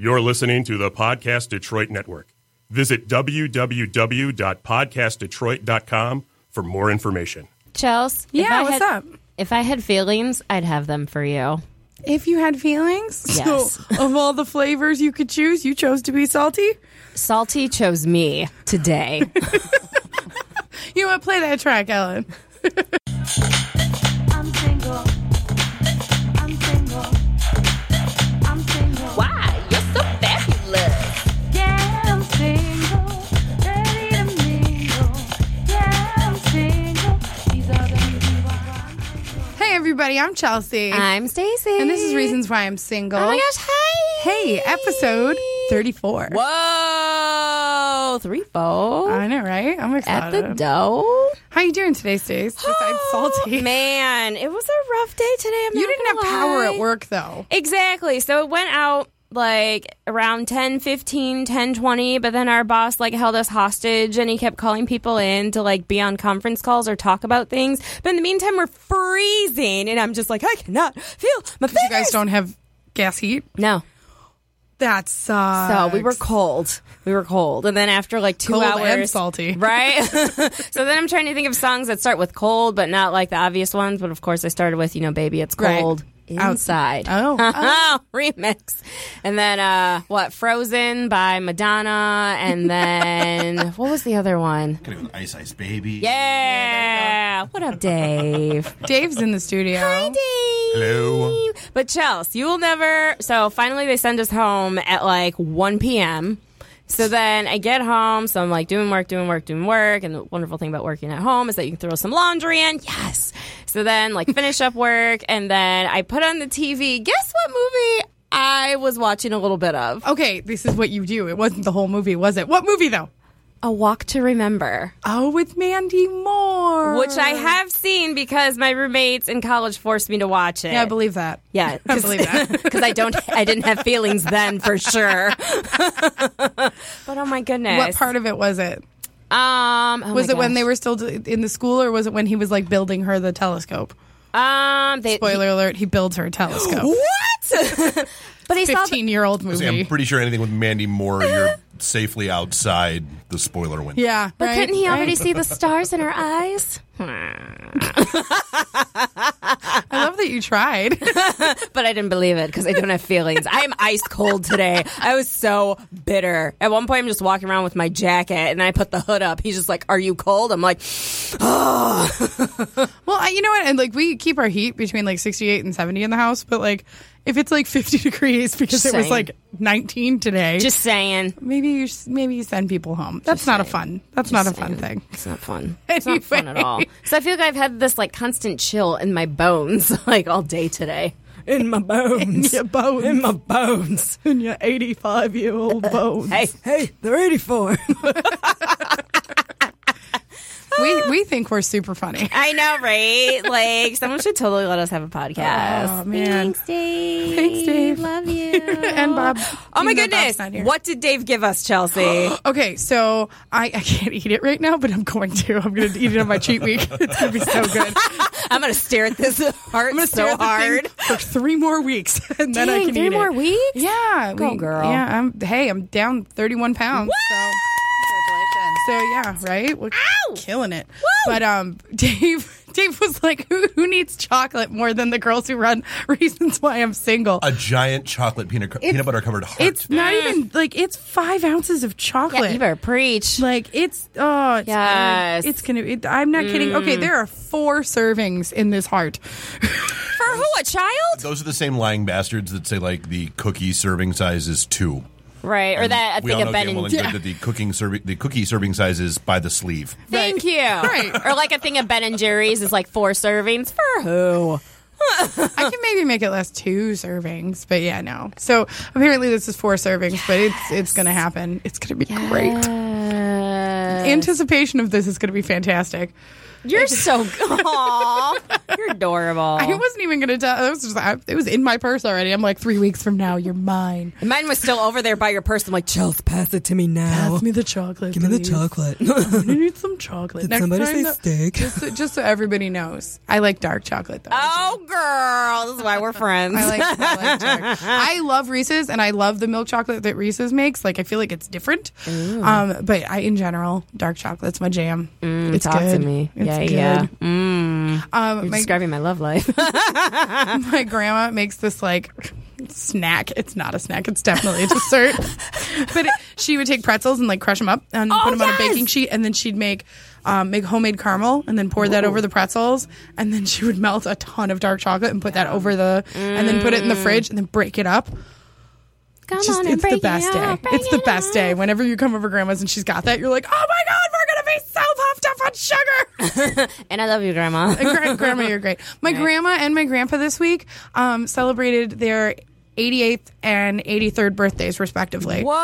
You're listening to the Podcast Detroit Network. Visit www.podcastdetroit.com for more information. Chels, what's up? If I had feelings, I'd have them for you. If you had feelings? Yes. So, of all the flavors you could choose, you chose to be salty? Salty chose me today. You know what? Play that track, Ellen. I'm single. I'm single. I'm single. Why? You're so fabulous. Yeah, I'm single. Ready to mingle. Yeah, I'm single. These are the reasons why I'm single. Hey, everybody. I'm Chelsea. I'm Stacey. And this is Reasons Why I'm Single. Oh my gosh, hi. Hey, episode 34. Whoa, 3-4. I know, right? I'm At excited. the dough. How you doing today, Stace? Besides salty. Man, it was a rough day today. You didn't have power at work, though. Exactly. So it went out like around 10:15, 10:20, but then our boss like held us hostage and he kept calling people in to like be on conference calls or talk about things. But in the meantime, we're freezing and I'm just like, I cannot feel my fingers. You guys don't have gas heat? No. That sucks. So we were cold. And then after like 2 Cold hours. and salty. Right? So then I'm trying to think of songs that start with cold, but not like the obvious ones. But of course I started with, Baby, It's Cold. Right. Inside. Oh. Remix. And then, Frozen by Madonna. And then, what was the other one? Could have been Ice Ice Baby. Yeah. What up, Dave? Dave's in the studio. Hi, Dave. Hello. But Chelsea, you will never. So finally, they send us home at like 1 p.m. So then I get home, so I'm like doing work. And the wonderful thing about working at home is that you can throw some laundry in. Yes. So then like finish up work, and then I put on the TV. Guess what movie I was watching a little bit of? Okay, this is what you do. It wasn't the whole movie, was it? What movie, though? A Walk to Remember. Oh, with Mandy Moore. Which I have seen because my roommates in college forced me to watch it. Yeah, I believe that. Yeah, I believe that. Because I didn't have feelings then for sure. But oh my goodness, What part of it was it? Oh Was my it when gosh. they were still in the school, or was it when he was like building her the telescope? Spoiler alert: he builds her a telescope. What? But he saw 15-year-old movie. I'm pretty sure anything with Mandy Moore, you're safely outside the spoiler window. Yeah, But right? couldn't he already Right? see the stars in her eyes? I love that you tried. But I didn't believe it because I don't have feelings. I am ice cold today. I was so bitter. At one point, I'm just walking around with my jacket, and I put the hood up. He's just like, "Are you cold?" I'm like, "Oh." Well, you know what? And like we keep our heat between like 68 and 70 in the house, but like if it's like 50 degrees because Just it was saying. like 19 today, Just saying. maybe you send people home. That's not a fun. That's not a fun thing. It's not fun. It's not fun at Anyway. all. So I feel like I've had this like constant chill in my bones like all day today. In my bones. Your bones. In my bones. In your 85-year-old bones. Hey, they're 84. We think we're super funny. I know, right? Like, someone should totally let us have a podcast. Oh, man. Thanks, Dave. Thanks, Dave. Love you. And Bob. Oh, my Even though goodness. Bob's not here. What did Dave give us, Chelsea? Okay, so I can't eat it right now, but I'm going to. I'm going to eat it on my cheat week. It's going to be so good. I'm going to stare at this heart I'm going to stare so at the hard. thing for 3 more weeks, and then I Dang, can 3 eat more it. weeks? Yeah, Go, girl. Yeah, I'm down 31 pounds. So. So yeah, right. We're killing it. But Dave was like, who needs chocolate more than the girls who run Reasons Why I'm Single? A giant chocolate peanut butter covered heart. It's not even like it's 5 ounces of chocolate. Yeah, you better preach. Like it's Yes. it's gonna. I'm not kidding. Okay, there are 4 servings in this heart. For who? A child? Those are the same lying bastards that say like the cookie serving size is 2. Right. Or that I We think all of know Ben damn well and and good that the cookie serving size is by the sleeve. Thank you. Right. Or like a thing of Ben and Jerry's is like 4 servings. For who? I can maybe make it last 2 servings, but yeah, no. So apparently this is 4 servings, but it's gonna happen. It's gonna be great. Anticipation of this is gonna be fantastic. You're so Aww. You're adorable. I wasn't even going to tell. It was in my purse already. I'm like, 3 weeks from now, you're mine. Mine was still over there by your purse. I'm like, Chelsea, pass it to me now. Pass me the chocolate. Give me the please. chocolate. I'm gonna need some chocolate. Did somebody say time, steak? Just so everybody knows, I like dark chocolate though. Oh, girl. This is why we're friends. I like dark. I love Reese's, and I love the milk chocolate that Reese's makes. Like, I feel like it's different. But in general, dark chocolate's my jam. It's Talk good. to me. It's yeah, good. yeah. You're My describing my love life. my grandma makes this like snack. It's not a snack. It's definitely a dessert. But she would take pretzels and like crush them up and put them on a baking sheet, and then she'd make homemade caramel and then pour that over the pretzels, and then she would melt a ton of dark chocolate and put that over and then put it in the fridge and then break it up. Come It's on and the break best it day. up, break It's the it best up. day. Whenever you come over grandma's and she's got that, you're like, oh my God, we're going to be so puffed up on sugar. And I love you, Grandma. Grandma, you're great. My grandma and my grandpa this week celebrated their 88th and 83rd birthdays, respectively. Whoa.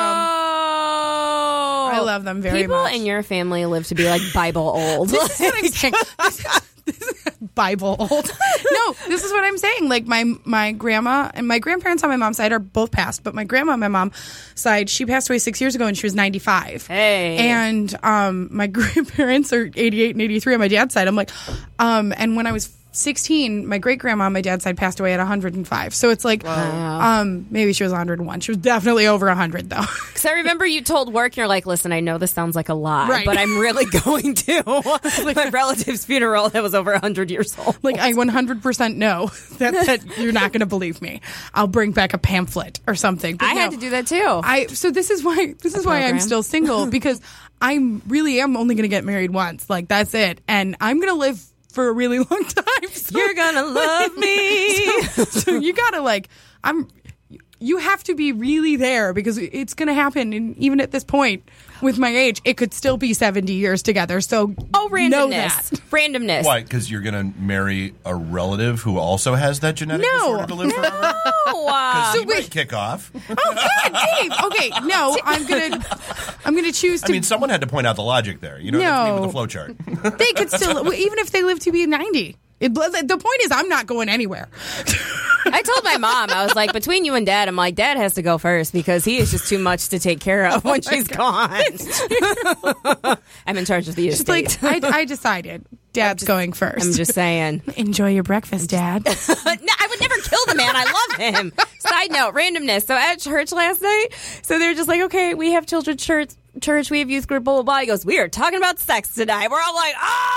I love them very People much. in your family live to be like Bible old. This is what I'm saying. This is Bible old. No, this is what I'm saying. Like my grandma and my grandparents on my mom's side are both passed, but my grandma on my mom's side, she passed away 6 years ago and she was 95. Hey. And my grandparents are 88 and 83 on my dad's side. I'm like, and when I was 16, my great grandma on my dad's side passed away at 105. So it's like, maybe she was 101. She was definitely over 100 though. Because I remember you told work, you're like, listen, I know this sounds like a lot, Right. but I'm really going to my relative's funeral that was over 100 years old. Like, I 100% know that you're not going to believe me. I'll bring back a pamphlet or something. But I no, had to do that too. So this is why I'm program. still single, because I really am only going to get married once. Like, that's it. And I'm going to live for a really long time. So, You're gonna love me. so you got to you have to be really there, because it's going to happen. And even at this point with my age, it could still be 70 years together. So know randomness. that. Randomness. Why? Because you're going to marry a relative who also has that genetic No. disorder to live forever? Oh, He might kick off. Oh God, Dave. Okay, no, I'm gonna choose to. I mean, someone had to point out the logic there. You know, No. with the flow chart. They could still, even if they live to be 90. The point is, I'm not going anywhere. I told my mom, I was like, between you and Dad, I'm like, Dad has to go first because he is just too much to take care of when she's gone. I'm in charge of the It's estate. like I decided Dad's going first. I'm just saying. Enjoy your breakfast, Dad. No, I would never kill the man. I love him. Side note, randomness. So at church last night, so they're just like, okay, we have children's church, we have youth group, blah, blah, blah. He goes, we are talking about sex tonight. We're all like,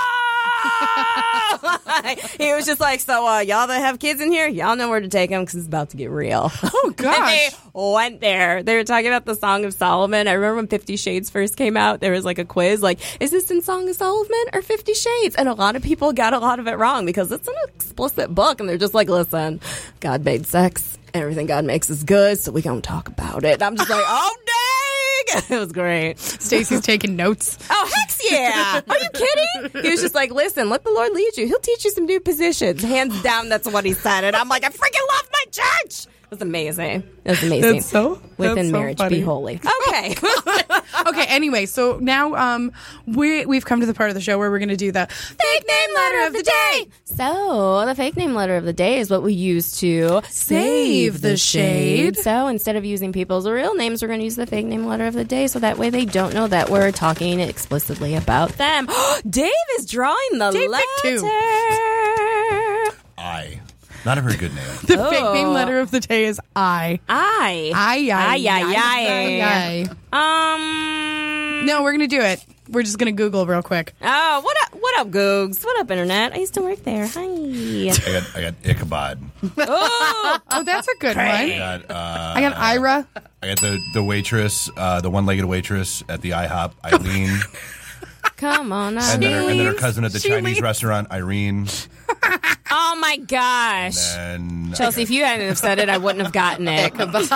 he was just like, so y'all that have kids in here, y'all know where to take them because it's about to get real. Oh And gosh. they went there. They were talking about the Song of Solomon. I remember when 50 Shades first came out, there was like a quiz, like, is this in Song of Solomon or 50 Shades? And a lot of people got a lot of it wrong because it's an explicit book. And they're just like, listen, God made sex. Everything God makes is good, so we gonna talk about it. And I'm just like, oh, dang! It was great. Stacy's taking notes. Oh, heck yeah. Are you kidding? He was just like, listen, let the Lord lead you. He'll teach you some new positions. Hands down, that's what he said. And I'm like, I freaking love my church. It was amazing. It was amazing. Within that's so marriage, funny. be holy. Okay. Okay, anyway, so now we've come to the part of the show where we're going to do the Fake name letter of the day. So, the fake name letter of the day is what we use to Save the shade. So, instead of using people's real names, we're going to use the fake name letter of the day so that way they don't know that we're talking explicitly about them. Dave is drawing the Dave letter. picked two. Not a very good name. The fake name letter of the day is I. Aye. No, we're going to do it. We're just going to Google real quick. Oh, what up, Googs? What up, Internet? I used to work there. Hi. I got Ichabod. Oh, that's a good one. I got Ira. I got the waitress, the one-legged waitress at the IHOP, Eileen. Come on. And then her cousin at the She Chinese leans. restaurant, Irene. Oh, my gosh. And Chelsea, if you hadn't have said it, I wouldn't have gotten it.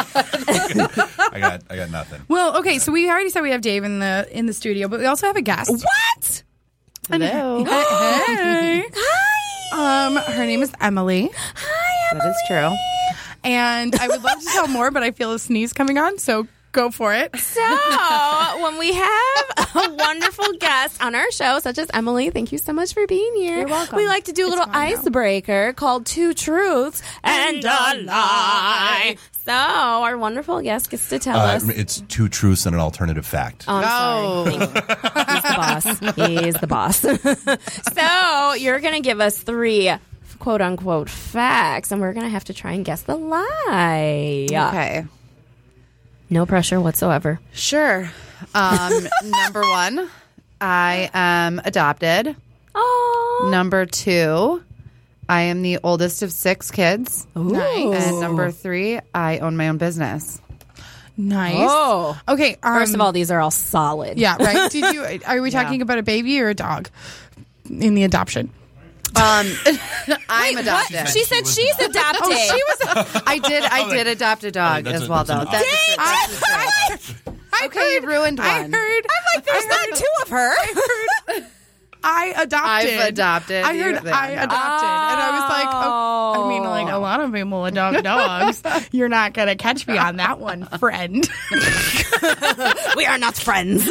I got nothing. Well, okay, so we already said we have Dave in the studio, but we also have a guest. What? Hello. Hey. Hi. Her name is Emily. Hi, Emily. That is true. And I would love to tell more, but I feel a sneeze coming on, so Go for it. So, when we have a wonderful guest on our show, such as Emily, thank you so much for being here. You're welcome. We like to do a little fine now. icebreaker called Two Truths and a Lie. So, our wonderful guest gets to tell us. It's two truths and an alternative fact. Oh, I'm sorry. Thank you. He's the boss. So, you're going to give us 3 quote-unquote facts, and we're going to have to try and guess the lie. Okay. No pressure whatsoever. Sure. Number 1, I am adopted. Oh. Number 2, I am the oldest of 6 kids. Nice. And number 3, I own my own business. Nice. Oh. Okay. First of all, these are all solid. yeah, right. Are we talking about a baby or a dog in the adoption? I'm adopted. She said she's adopted. I did adopt a dog that's as a- well, that's though. an That's okay, you ruined one. I heard. I'm like, there's not 2 of her. I adopted. I've adopted. I heard you I then. adopted, and I was like, oh, I mean, like a lot of people adopt dogs. You're not gonna catch me on that one, friend. We are not friends.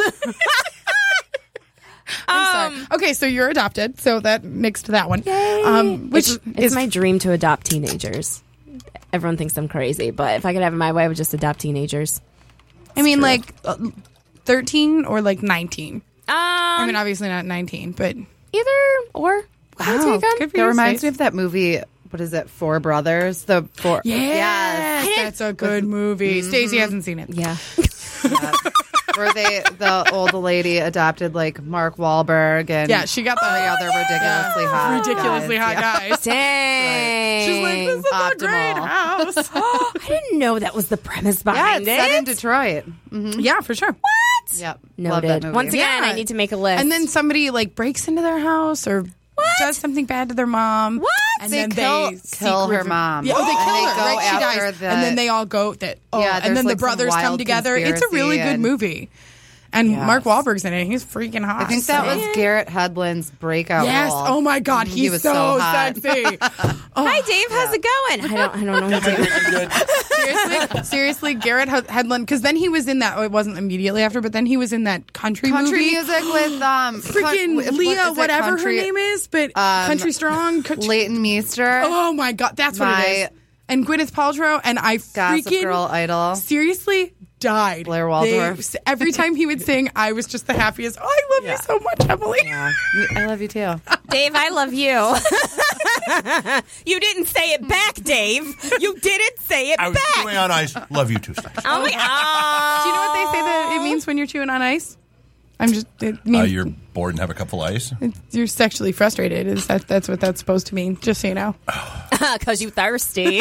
Sorry. Okay, so you're adopted, so that nixed that one. Which It's is my dream to adopt teenagers. Everyone thinks I'm crazy, but if I could have it my way, I would just adopt teenagers. I mean, like 13 or like 19. I I mean, obviously not 19, but either or. wow, good for That you, reminds me Stace. of that movie. What is it? 4 Brothers. The 4. Yes, that's a good movie. Stacey hasn't seen it. Yeah. Where the old lady adopted like Mark Wahlberg and Yeah, she got the 3 other ridiculously hot, ridiculously hot guys. Dang. She's like, this is a great Optimal. house. I didn't know that was the premise Yeah, behind it's set in it. Detroit. Yeah, for sure. Yep, love that Noted. movie. Once again, Yeah. I need to make a list. And then somebody like breaks into their house or does something bad to their mom. What? And They then kill they her secretly- mom. Yeah, oh, they And kill they her. go Right, she after dies, the- and then they all go. Yeah, and there's, then like, the some brothers come wild together. It's a really conspiracy good and- movie. And Yes. Mark Wahlberg's in it. He's freaking hot. I think that was Garrett Hedlund's breakout Yes. role. Oh my God, He he's was so, so hot. sexy. Hi, Dave. How's it going? I don't know who Dave is. Seriously, Garrett Hedlund. Because then he was in that. Oh, it wasn't immediately after, but then he was in that country Country movie. music with Freaking what- Leah, is it whatever country- her name is, but Country Strong. Leighton Meester. Oh my God, that's what it is. And Gwyneth Paltrow, and I Gossip freaking Girl idol. seriously died. Blair Waldorf. Every time he would sing, I was just the happiest. Oh, I love you so much, Emily. Yeah. I love you too. Dave, I love you. You didn't say it back, Dave. You didn't say it I was back. chewing on ice. Love you too, Stash. Oh my God. Do you know what they say that it means when you're chewing on ice? It means You're bored and have a cup of ice. you're sexually frustrated. That's what that's supposed to mean. Just so you know. Because you thirsty.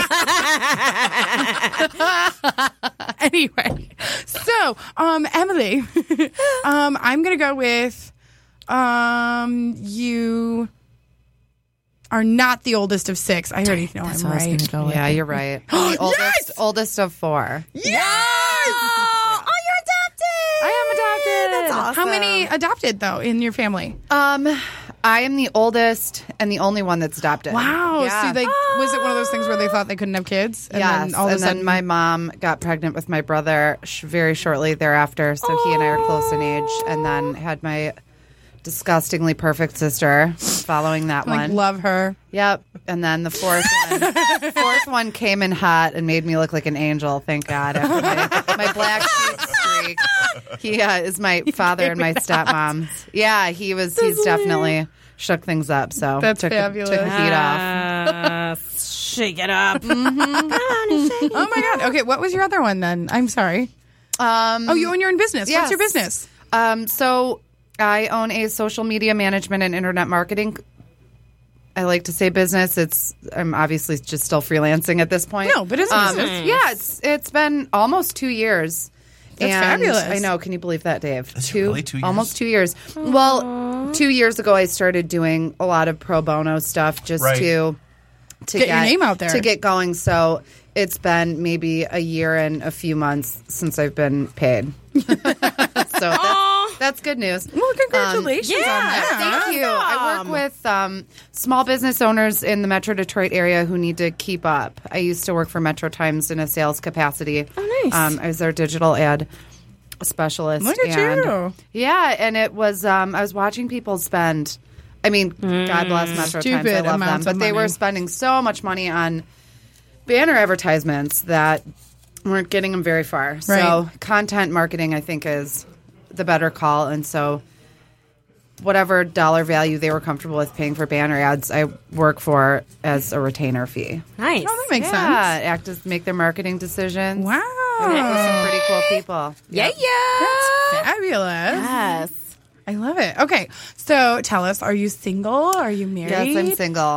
Anyway, so Emily, I'm gonna go with you are not the oldest of 6. I already know I'm right. Yeah, you're right. The oldest of 4. Yes! Oh, you're adopted. I am adopted. That's awesome. How many adopted though in your family? I am the oldest and the only one that's adopted. Wow. Yeah. So was it one of those things where they thought they couldn't have kids? And Yes, then all of a sudden, then my mom got pregnant with my brother very shortly thereafter, so he and I are close in age, and then had my disgustingly perfect sister following that like one. love her. Yep, and then the fourth one came in hot and made me look like an angel. Thank God. After my black sheep streak, he is my father and my stepmom. Yeah, he's definitely shook things up. So That's took fabulous. the heat off. Shake it up. Oh my God. Okay, what was your other one then? I'm sorry. Oh, you own your own business. yes. What's your business? So I own a social media management and internet marketing. I like to say business. I'm obviously just still freelancing at this point. No, but it's a business. Yeah, it's been almost 2 years. That's fabulous. I know. Can you believe that, Dave? Is it really 2 years? Almost 2 years. Well, 2 years ago, I started doing a lot of pro bono stuff just Right. to Get your name out there. to get going. So it's been maybe a year and a few months since I've been paid. So That's good news. Well, congratulations on yeah, that. Thank you. I work with small business owners in the Metro Detroit area who need to keep up. I used to work for Metro Times in a sales capacity. Oh, nice. I was their digital ad specialist. Look at you. Yeah, and it was, I was watching people spend, I mean, God bless Metro Times. I Stupid love them. amounts But of they were money. spending so much money on banner advertisements that weren't getting them very far. So Right. content marketing, I think, is the better call. And so whatever dollar value they were comfortable with paying for banner ads, I work for as a retainer fee. Nice. Oh, that makes sense. Act as make their marketing decisions. Wow. I work with some pretty cool people. Yeah, Yep. yeah. Fabulous. Yes. I love it. Okay, so tell us, are you single? Are you married? Yes, I'm single.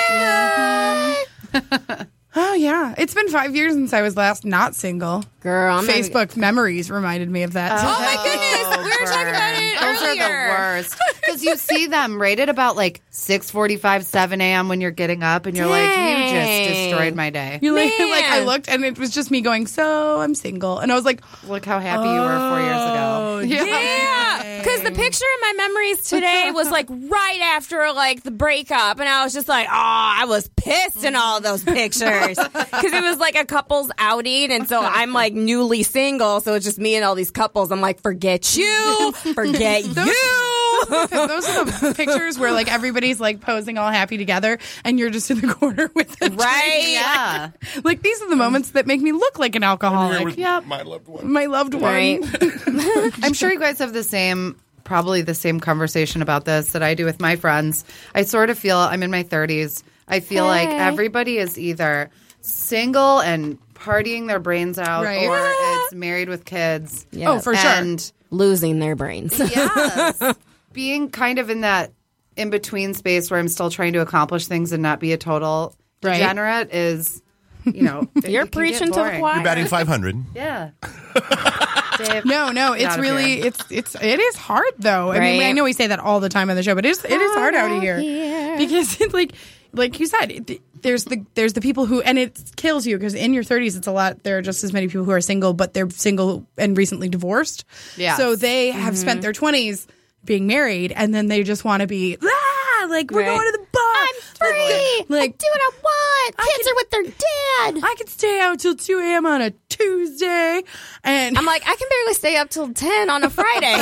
Oh, yeah. It's been 5 years since I was last not single. Girl, I'm not even- Facebook memories reminded me of that. Oh my goodness, we were talking about it Those earlier. are the worst. Because you see them right at about like 6:45, 7 a.m. when you're getting up and you're like, you just Dang. destroyed my day. You like, Man. like I looked and it was just me going, so I'm single. And I was like, Look how happy you were 4 years ago. Yeah, because the picture in my memories today was like right after like the breakup, and I was just like, oh, I was pissed in all those pictures because it was like a couple's outing, and so I'm like newly single, so it's just me and all these couples. I'm like, forget you, forget you. those are the pictures where like everybody's like posing all happy together and you're just in the corner with the Right? Yeah. Like these are the moments that make me look like an alcoholic. Yep. My loved one. My loved one. Right. I'm sure you guys have probably the same conversation about this that I do with my friends. I sort of feel, I'm in my 30s. I feel like everybody is either single and partying their brains out Right. or it's married with kids. Yeah. Oh, for sure. And Losing their brains. yes, being kind of in that in-between space where I'm still trying to accomplish things and not be a total Right. degenerate is, you know, You're it can get preaching to the boring. choir. You're batting 500. Yeah. Dave, No, it's Out of really here. it is hard though. I mean, Right. I know we say that all the time on the show, but it is hard out here because it's like you said, there's the people who, and it kills you because in your 30s it's a lot. There are just as many people who are single, but they're single and recently divorced. Yes. So they have spent their 20s being married, and then they just want to be like we're Right. going to the bar. I'm free. Like, I do what I want. Kids are with their dad. I can stay out till 2 a.m. on a Tuesday, and I'm like, I can barely stay up till 10 on a Friday.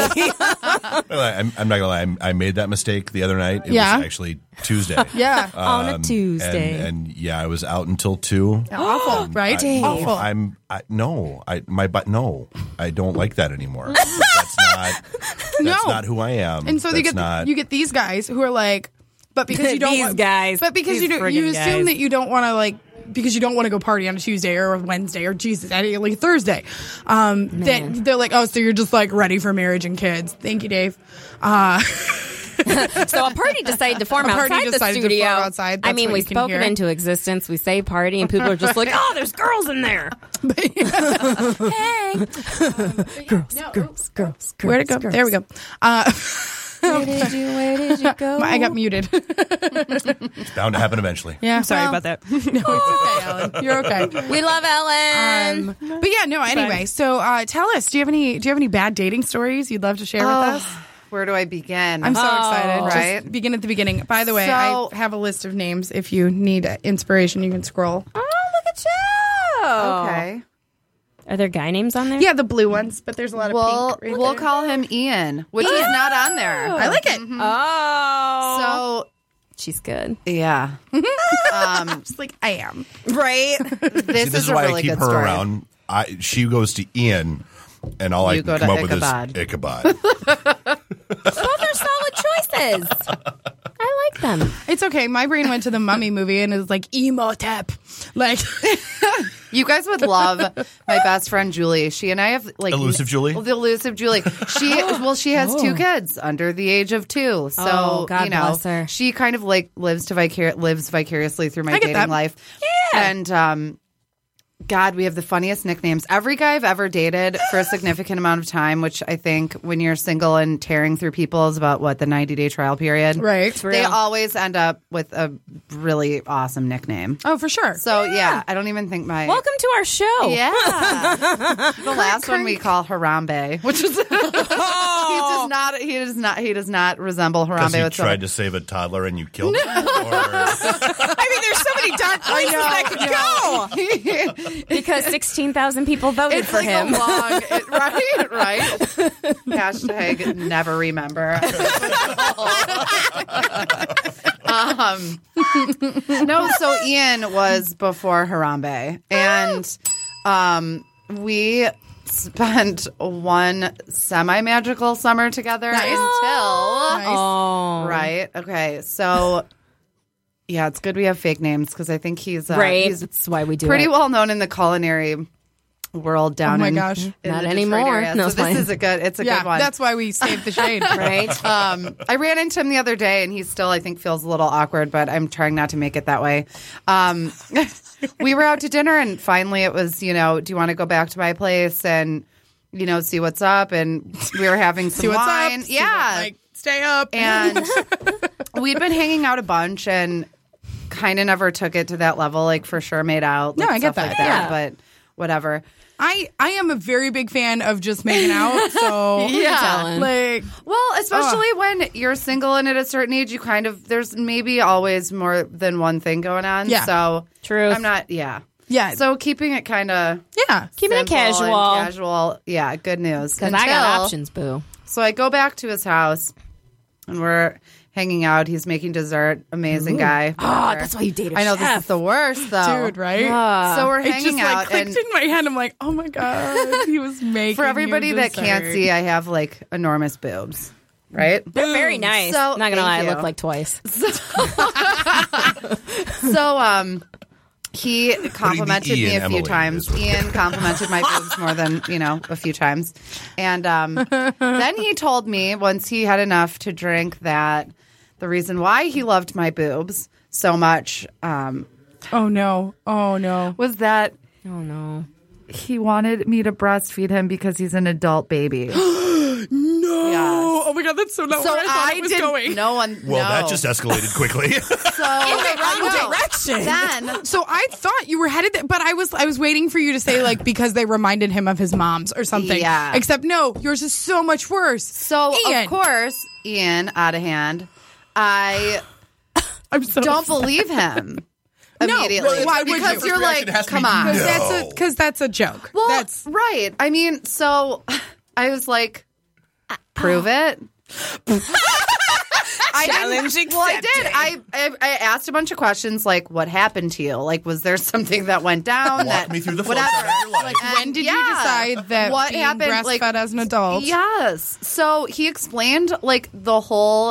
I'm not gonna lie. I made that mistake the other night. It Yeah. was actually Tuesday. yeah, On a Tuesday. and yeah, I was out until 2. awful, right? Dave. Awful. No, I don't like that anymore. That's not who I am. And so That's you get these guys who are like, but because you don't These want, guys. but because These you friggin' assume guys. that you don't want to like because you don't want to go party on a Tuesday or a Wednesday or Jesus, like Thursday. That they're like, oh, so you're just like ready for marriage and kids. Thank you, Dave. So a party decided to form A party outside the decided to studio. form outside. I That's mean, what we you can spoke it hear. into existence. We say party, and people are just like, "Oh, there's girls in there." Hey, girls. Where'd it go? Girls. There we go. Where did you go? I got muted. It's bound to happen eventually. Yeah, Sorry well, about that. No, it's okay, Ellen. You're okay. We love Ellen. But yeah, no. Anyway, so tell us. Do you have any bad dating stories you'd love to share with us? Where do I begin? I'm so excited. right. Just begin at the beginning. By the way, So- I have a list of names. If you need inspiration, you can scroll. Oh, look at you. Okay. Are there guy names on there? Yeah, the blue ones, but there's a lot of We'll pink. Right we'll there. call him Ian, which is not on there. I like it. Oh, So she's good. yeah, Just like I am. Right. this This is is a why really I keep good her story. around. She goes to Ian, and all I You can go come to up with Ichabod. is Ichabod. Both are solid choices. I like them. It's okay. My brain went to the Mummy movie and it was like Emotep. Like You guys would love my best friend Julie. She and I have like Elusive Julie? The elusive Julie. She has 2 kids under the age of 2. So Oh, God you know, bless her. she kind of like lives vicariously through my I get dating that. life. Yeah, and God, we have the funniest nicknames. Every guy I've ever dated for a significant amount of time, which I think when you're single and tearing through people is about the 90-day trial period. right. They always end up with a really awesome nickname. Oh, for sure. So yeah, I don't even think my Welcome to our show. yeah. The last one we call Harambe, which is he does He does not resemble Harambe Because he whatsoever. tried to save a toddler and you killed him? Or... I mean, there's so many dark places that could go. Because 16,000 people voted It's for like him. a long, right? Hashtag never remember. No, so Ian was before Harambe, and we spent one semi-magical summer together until Oh. right. Okay, so yeah, it's good we have fake names because I think he's Right. he's That's why we do pretty it. well known in the culinary world down Oh my in, gosh. in Not the Detroit anymore. area. No, So it's this fine. is a good one. That's why we saved the shade. Right? I ran into him the other day, and he still, I think, feels a little awkward, but I'm trying not to make it that way. We were out to dinner, and finally it was, do you want to go back to my place and, see what's up? And we were having some See what's wine. up. See Yeah. what, stay up. And we'd been hanging out a bunch and kind of never took it to that level, like for sure made out. No, like, I get stuff like that. that. Yeah. But whatever. I am a very big fan of just making out. So telling? like Well, especially when you're single and at a certain age, you kind of, there's maybe always more than one thing going on. Yeah. So Truth. I'm not, yeah. yeah. So keeping it kind of yeah. Keeping it casual. casual. Yeah, good news. Because I got options, boo. So I go back to his house and we're hanging out. He's making dessert. Amazing guy. Oh, that's why you dated a I know chef. this is the worst though. Dude, right? So we're It hanging just out clicked and in my head. I'm like, oh my god, he was making. for everybody you that can't dessert. see, I have like enormous boobs. Right? They're very nice. So- Not gonna lie, thank I look you. like twice. So he complimented me Ian a few Emily times. is what- Ian complimented my boobs more than, a few times. And then he told me once he had enough to drink that the reason why he loved my boobs so much Oh no! Oh no! was that Oh, no. he wanted me to breastfeed him because he's an adult baby. No! Yes. Oh my god, that's so not So where I thought it was didn't. going. No one. Well, no. that just escalated quickly. so wrong direction. Then So I thought you were headed there, but I was waiting for you to say like because they reminded him of his mom's or something. Yeah. Except no, yours is so much worse. so Ian. of course Ian out of hand. I I'm so don't believe him. Immediately. why would because you? you're like, It has to come be on. no. Because that's a joke. Well, that's right. I mean, so I was like, prove it. Challenge I did. I asked a bunch of questions like, what happened to you? Like, was there something that went down? Walk me through the whatever. flow chart of your life. when did you decide that what being happened, breastfed as an adult? Yes. So he explained like the whole,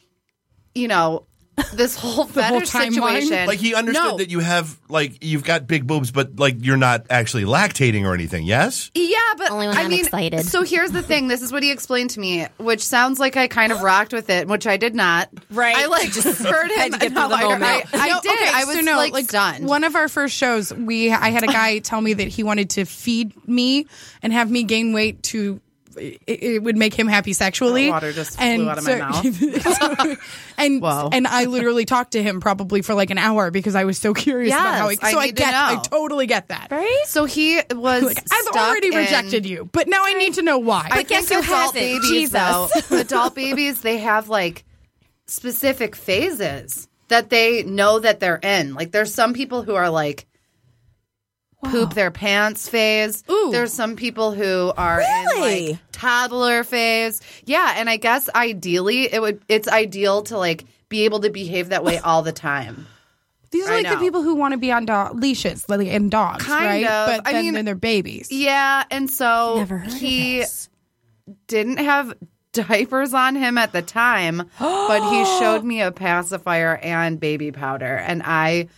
this whole fetish timeline? situation. Like he understood No. that you have you've got big boobs, but like you're not actually lactating or anything. Yes. Yeah, but Only when I I'm mean, excited. So here's the thing. This is what he explained to me, which sounds like I kind of rocked with it, which I did not. Right. I just heard him. Had to get through no, the moment. I No, did. okay, I was so no, like stunned. One of our first shows, I had a guy tell me that he wanted to feed me and have me gain weight to. It would make him happy sexually. Water just flew out of my mouth. and Whoa. and I literally talked to him probably for like an hour because I was so curious about how he. Yes, So I I need to get, know. I totally get that. Right? So he was. Like, I've stuck already in- rejected you, but now I need to know why. I guess think who adult hasn't? babies, Jesus. though, adult babies, they have like specific phases that they know that they're in. Like, there's some people who are like poop their pants phase. Ooh. There's some people who are in Really? like toddler phase. Yeah, and I guess ideally it's ideal to like be able to behave that way all the time. These are I like the know. people who want to be on leashes, like and dogs, Kind right? of. But I then mean, they're babies. Yeah, and so Never heard of he this. didn't have diapers on him at the time, but he showed me a pacifier and baby powder, and I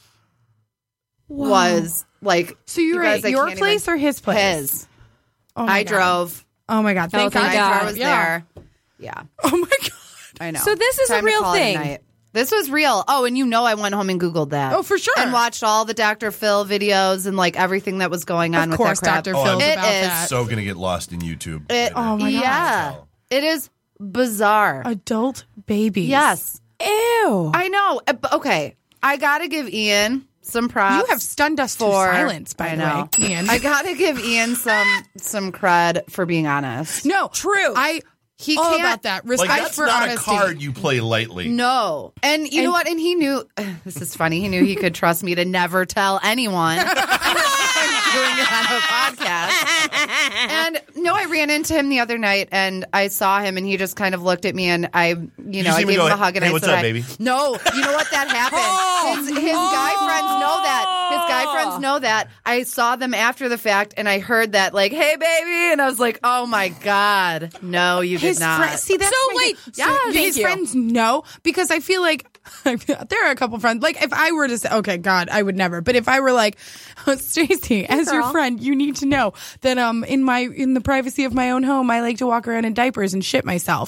was like, So you were guys, at I your can't place even- or his place? His. Oh my I God. drove. Oh my god! Thank thank God. God. I was Yeah. there. Yeah, Oh my god! I know. So this is a Time to real call it a thing. night. This was real. Oh, and I went home and Googled that. Oh, for sure. And watched all the Dr. Phil videos and like everything that was going on Of with course, that crap. Dr. Oh, Phil's I'm about is that. So gonna get lost in YouTube. Oh my God. Yeah, it is bizarre. Adult babies. Yes. Ew. I know. But okay, I gotta give Ian some props. You have stunned us to for silence, by I the know. way, Ian. I gotta give Ian some cred for being honest. no, True. I He all can't about that. Like, Respect that's for not honesty. a card you play lightly. No. And you know what? And he knew, this is funny, he knew he could trust me to never tell anyone I'm doing it on a podcast. And no, I ran into him the other night and I saw him and he just kind of looked at me and I, I see gave me him go, a hug and "Hey, I what's said, up, hi." baby? No, you know what? That happened. His guy friends know that. His guy friends know that. I saw them after the fact and I heard that like, "Hey, baby." And I was like, "Oh my God. No, you did not." See, that's So, my wait, thing. yeah, thank his you. friends know because I feel like there are a couple friends. Like if I were to say, okay, God, I would never. But if I were like, Stacey, as your girl. friend, you need to know that in the privacy of my own home, I like to walk around in diapers and shit myself.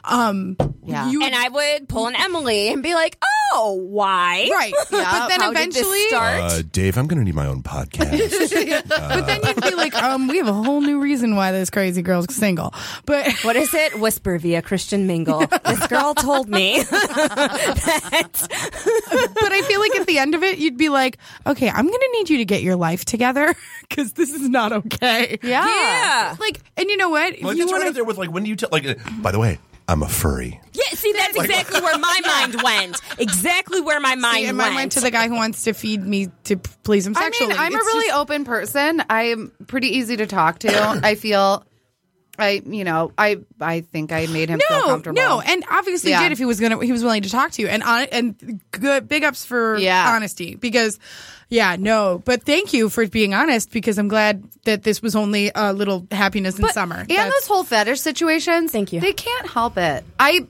Yeah. And I would pull an Emily and be like, "Oh, why?" Right. But then How did this eventually, start? Dave, I'm going to need my own podcast. but then you'd be like, we have a whole new reason why this crazy girl's single. But What is it? Whisper via Christian Mingle. This girl told me that. But I feel like at the end of it, you'd be like, okay, I'm going to need you to get your life together because this is not okay. Yeah. Like, and you know what? If Like, you it's right wanna- up there with like, when do you tell, like, by the way, I'm a furry. Yeah, see, that's exactly where my mind went. Exactly where my mind and went. I went to the guy who wants to feed me to please him I sexually. mean, I'm a It's really just- open person. I'm pretty easy to talk to. I feel, I think I made him feel comfortable. No, and obviously Yeah. did if he was willing to talk to you, and good big ups for Yeah. honesty because, but thank you for being honest because I'm glad that this was only a little happiness in summer. And That's- those whole fetish situations, Thank you. They can't help it.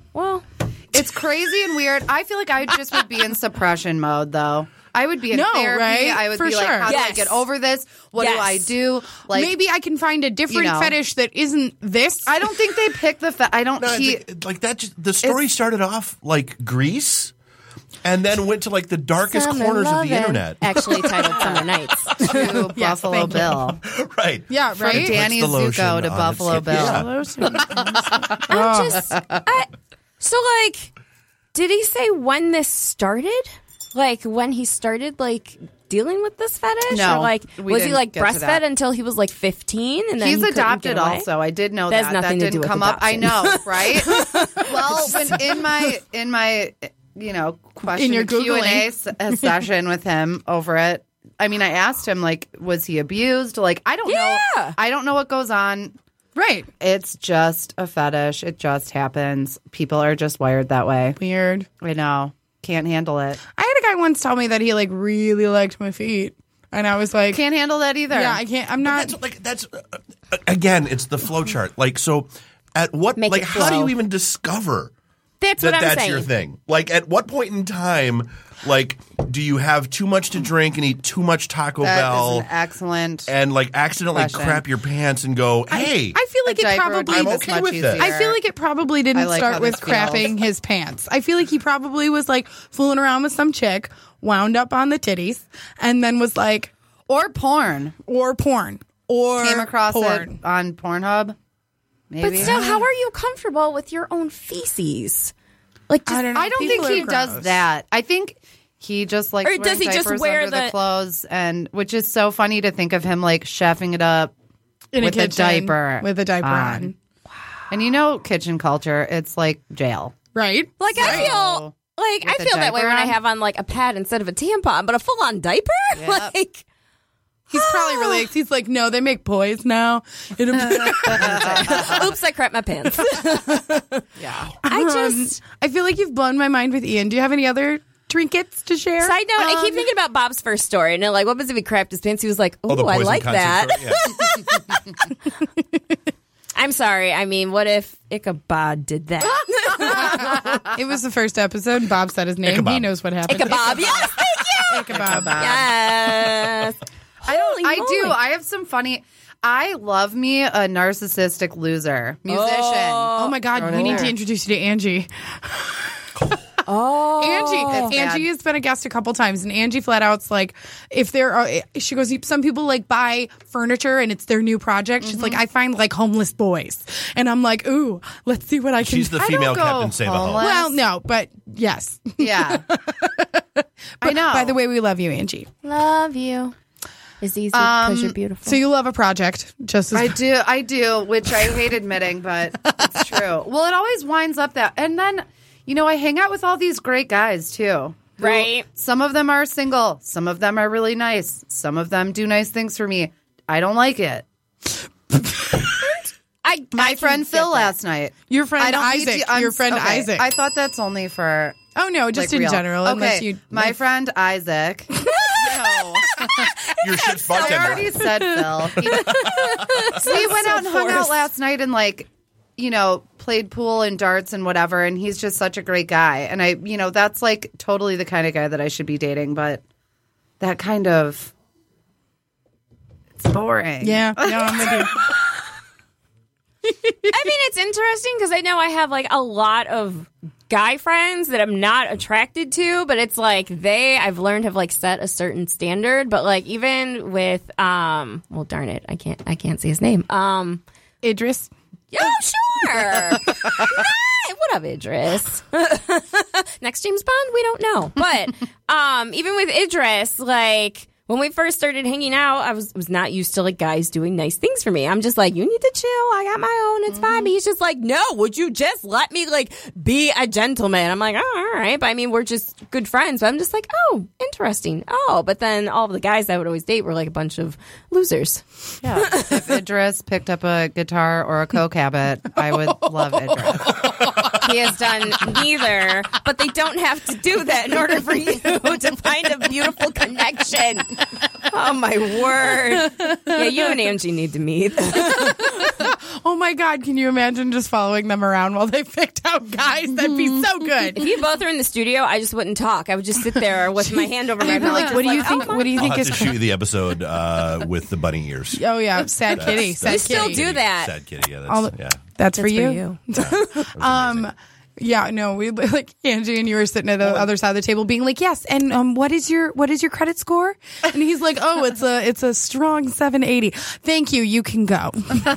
It's crazy and weird. I feel like I just would be in suppression mode though. I would be in No, therapy. right? I would For be like, sure. how do I Yes. get over this? What do Yes. I do? Like, maybe I can find a different you know. fetish that isn't this. I don't think they pick the. I don't. No, like that. Just, the story started off like Grease, and then went to like the darkest Summer corners of Lovin'. the internet. Actually titled Summer Nights. to Yes, Buffalo thank you. Bill. Right. Yeah, From right. Danny Puts the lotion Zuko to on Buffalo its- Bill. Yeah. I'm just. So, like, did he say when this started? Like, when he started, like, dealing with this fetish? No, Or, like, we was he, didn't like, get to breastfed that. until he was, like, 15? And then He's he couldn't adopted get away? also. I did know That has that. nothing That to do didn't with come up. I adoption. know, right? Well, when in my question In your Q&A Googling. session with him over it, I mean, I asked him like, was he abused? Like, I don't Yeah. know. I don't know what goes on. Right. It's just a fetish. It just happens. People are just wired that way. Weird. I know. Can't handle it. I had a guy once tell me that he like really liked my feet, and I was like, Can't handle that either. yeah, I can't. I'm not. That's again, it's the flow chart. Like, so at what, Make like, it how do flow. you even discover That's that what I'm that's saying. your thing? Like, at what point in time, like, do you have too much to drink and eat too much Taco That is Bell an excellent. and like accidentally question. crap your pants and go, hey, I feel like A it diaper would probably. be I'm this okay much with easier. this. I feel like it probably I didn't like start how with this feels. crapping his pants. I feel like he probably was like fooling around with some chick, wound up on the titties, and then was like, Or porn. or porn, or Came across porn. it on Pornhub. Maybe. But still, how are you comfortable with your own feces? Like, just, I don't know. I don't People think he are does gross. that. I think he just likes Or wearing does he just diapers wear under the the- clothes, and which is so funny to think of him like chefing it up In with a a kitchen, diaper with a diaper on. And you know, kitchen culture, it's like jail. Right? like I feel like I With a feel that way diaper when I on? have on like a pad instead of a tampon, but a full on diaper. Yep. Like, He's probably really. He's like, no, they make boys now. It'll be- oops, I crap my pants. Yeah. I just. I feel like you've blown my mind with Ian. Do you have any other trinkets to share? Side note, I keep thinking about Bob's first story, and like, what was if he crapped his pants? He was like, oh, the "Oh, I poison like that." concentrate, yeah. I'm sorry. I mean, what if Ichabod did that? It was the first episode. and Bob said his name. Ichabod. He knows what happened. Ichabod, yes, thank you. Ichabod. Yes. I do. moly. I have some funny. I love me a narcissistic loser musician. Oh my God, Throw it we in need there. to introduce you to Angie. Oh, Angie bad. has been a guest a couple times, and Angie flat out's like, if there are, she goes, some people like buy furniture and it's their new project. She's like, I find like homeless boys, and I'm like, ooh, let's see what I can. She's the I don't female go Captain Save a Home. homeless. well, no, but yes. Yeah. I know. By the way, we love you, Angie. love you. It's easy because you're beautiful. So you love a project, just as I do, which I hate admitting, but it's true. Well, it always winds up that. And then, I hang out with all these great guys, too. Right. Some of them are single. Some of them are really nice. Some of them do nice things for me. I don't like it. My friend Phil last night. your friend I don't Isaac. need to- Your friend okay, Isaac. I thought that's only for... oh no, just like, in real. general. Unless Okay, you, my friend Isaac. No. Your shit's I bartender. already said Phil. We went out and hung out last night and played pool and darts and whatever. And he's just such a great guy. And that's like totally the kind of guy that I should be dating. But that kind of, it's boring. yeah, I'm with you. I mean, it's interesting because I know I have like a lot of guy friends that I'm not attracted to, but it's like I've learned have like set a certain standard. But like even with well, darn it, I can't say his name. Idris. Oh, sure. What up, Idris? Next James Bond, we don't know. But even with Idris, like when we first started hanging out, I was not used to like guys doing nice things for me. I'm just like, you need to chill. I got my own. It's fine. But he's just like, no, would you just let me like be a gentleman? I'm like, oh, all right. But I mean, we're just good friends. But I'm just like, oh, interesting. Oh, but then all of the guys I would always date were like a bunch of losers. Yeah. If Idris picked up a guitar or a coke habit, I would love Idris. He has done neither, but they don't have to do that in order for you to find a beautiful connection. Oh, my word. Yeah, you and Angie need to meet. Oh my God, can you imagine just following them around while they picked out guys? That'd be so good. If you both are in the studio, I just wouldn't talk. I would just sit there with my hand over my I'd be mouth. like, just what do you like, think? oh, What do you I'll think have is? to shoot you the episode with the bunny ears. Oh yeah, sad kitty. Sad You still kitty. do that. Sad kitty. Yeah, All that's, the- yeah. That's for That's you. Yeah, no, we like Angie and you were sitting at the other side of the table, being like, "Yes, and what is your credit score?" And he's like, "Oh, it's a strong 780. Thank you. You can go."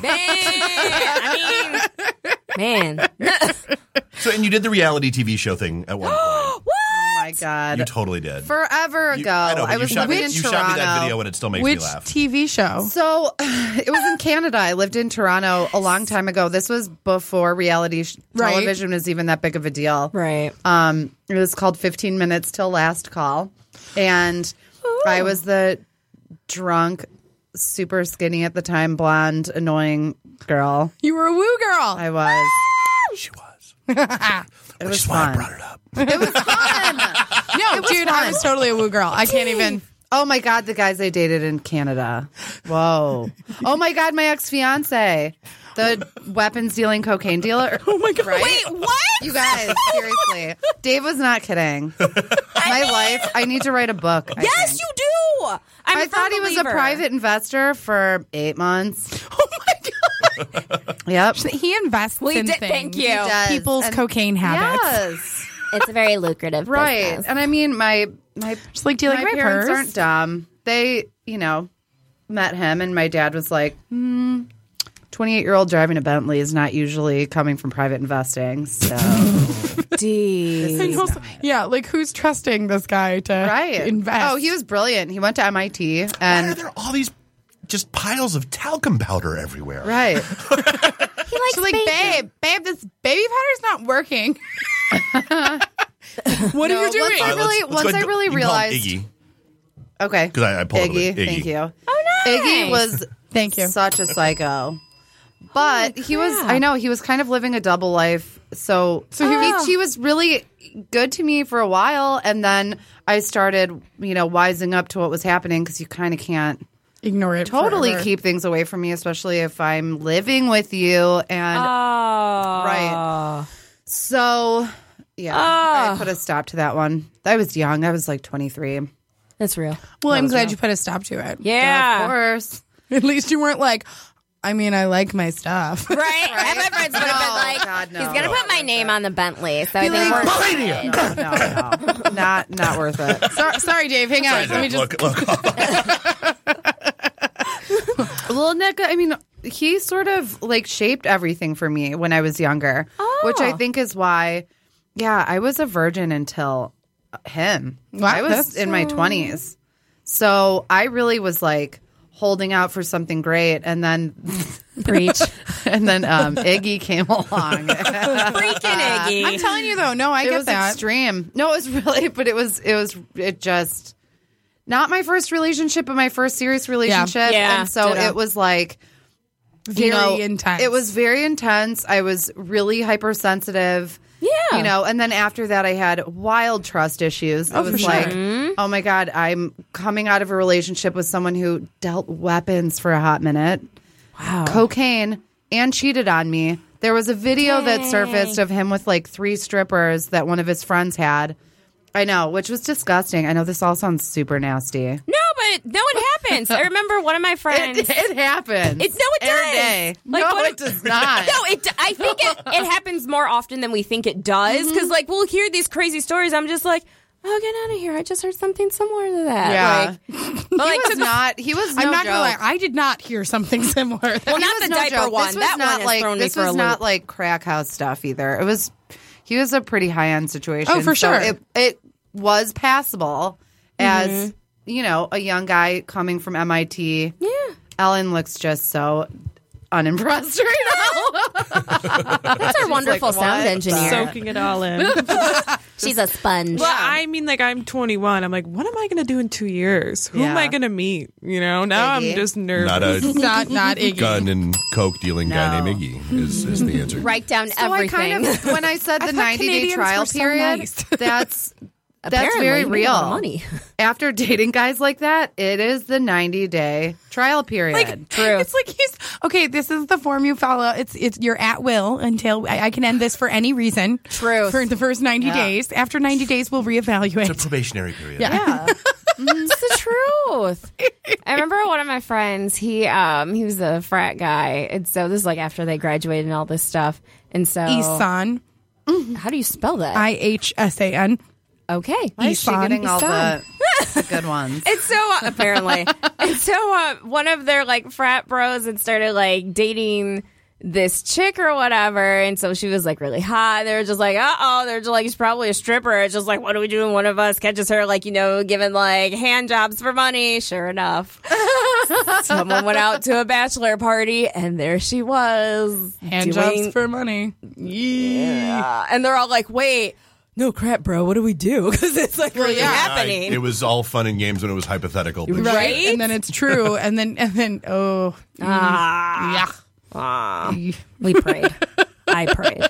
Man. So, and you did the reality TV show thing at one point. Oh my God. You totally did. Forever ago, I know, but I was you shot living me, in you Toronto. shot me that video and it still makes me Which laugh. TV show? So it was in Canada. I lived in Toronto a long time ago. This was before reality Right. television was even that big of a deal. Right. It was called 15 Minutes Till Last Call. And I was the drunk, super skinny at the time, blonde, annoying girl. You were a woo girl. I was. She was. It Which was is why I fun. brought it up. It was fun. No, dude, I was totally a woo girl. I can't even. Oh my God, the guys I dated in Canada. Whoa. Oh my God, my ex-fiance. The weapons dealing cocaine dealer. Oh my God. Right? Wait, what? You guys, seriously. Dave was not kidding. My life, I need to write a book. Yes, you do. I thought he was a private investor for 8 months. Oh my God. Yep. He invests We in did- things. thank you. He does. People's And- cocaine habits. Yes. It's a very lucrative Right. business. And I mean, my Just like, do you like my my parents purse? aren't dumb. They, met him, and my dad was like, 28-year-old driving a Bentley is not usually coming from private investing. So, And also- yeah, like who's trusting this guy to right. invest? Oh, he was brilliant. He went to MIT. Why are And, there all these just piles of talcum powder everywhere? right. He likes She's like, bacon. babe, this baby powder's not working. What are you doing? Once I really, Let's go ahead and- really you can call him realized. Iggy. Okay. 'Cause I pulled up Iggy, with Iggy. thank you. Oh, nice. Iggy was Thank you. such a psycho. But he was, I know, he was kind of living a double life. So he was really good to me for a while. And then I started, wising up to what was happening because you kind of can't Ignore it. totally forever. keep things away from me, especially if I'm living with you. And Oh. right. So, yeah, I put a stop to that one. I was young. I was like 23. That's real. Well, I'm glad you put a stop to it. Yeah. Of course. At least you weren't like, I mean, I like my stuff. Right? And my friends would have been No, like, God, no. he's going to put my name on the Bentley. So I think we're No. Not worth it. Sorry, Dave. Hang on. Let me just. Look. Well, Nick, I mean, he sort of like shaped everything for me when I was younger, which I think is why, I was a virgin until him. Wow, I was that's, in my 20s. So I really was like holding out for something great, and then Preach. and then Iggy came along. Freaking Iggy. I'm telling you though, no, I It get was that. extreme. No, it was really, but it just not my first relationship, but my first serious relationship. Yeah, and so ditto. it was like Very intense. It was very intense. I was really hypersensitive. Yeah. You know, and then after that, I had wild trust issues. It was for like, sure. oh my God, I'm coming out of a relationship with someone who dealt weapons for a hot minute, Wow. cocaine, and cheated on me. There was a video that surfaced of him with like 3 strippers that one of his friends had. I know, which was disgusting. I know this all sounds super nasty. No, but it happens. I remember one of my friends. It happens. No, it Every does. day. Like, No, what it does not. No, I think it happens more often than we think it does. Because, like, we'll hear these crazy stories. I'm just like, oh, get out of here. I just heard something similar to that. Yeah. Like, but, like, He was I'm no not joke. gonna lie. I did not hear something similar. well, He not was the no diaper joke. one. This was That not one has like thrown me this for a was loop. not like crack house stuff either. He was a pretty high end situation. Oh, for So sure. it was passable as you know, a young guy coming from MIT. Yeah. Ellen looks just so unimpressed right now. That's our wonderful like, sound what? engineer. Soaking it all in. She's a sponge. Well, I mean, like, I'm 21. I'm like, what am I going to do in 2 years? Who am Yeah. I going to meet? You know, now Iggy. I'm just nervous. Not a not Iggy. gun and coke dealing guy No. named Iggy is the answer. Write down So everything. I kind of, when I said the thought 90-day Canadians trial were so period, nice. that's Apparently, very you made a lot of real. money. After dating guys like that, it is the 90-day trial period. True. It's like he's okay. This is the form you follow. It's you're at will until I can end this for any reason. Truth. For the first 90 days. After 90 days, we'll It's a reevaluate. probationary period. Yeah. It's the truth. I remember one of my friends. He was a frat guy, and so this is like after they graduated and all this stuff. And so, Isan, how do you spell that? IHSAN. Okay, Why is she Isan. getting all Isan. the good ones? And so apparently, and so one of their like frat bros had started like dating this chick or whatever, and so she was like really hot. They were just like, they're just like, she's probably a stripper. It's just like, what do we do when one of us catches her like, you know, giving like hand jobs for money? Sure enough, someone went out to a bachelor party, and there she was, Hand doing- jobs for money. Yeah. And they're all like, wait. No crap, bro. What do we do? Because it's like really happening. It was all fun and games when it was hypothetical. But Right? And then it's true. and then yeah. We prayed. I prayed.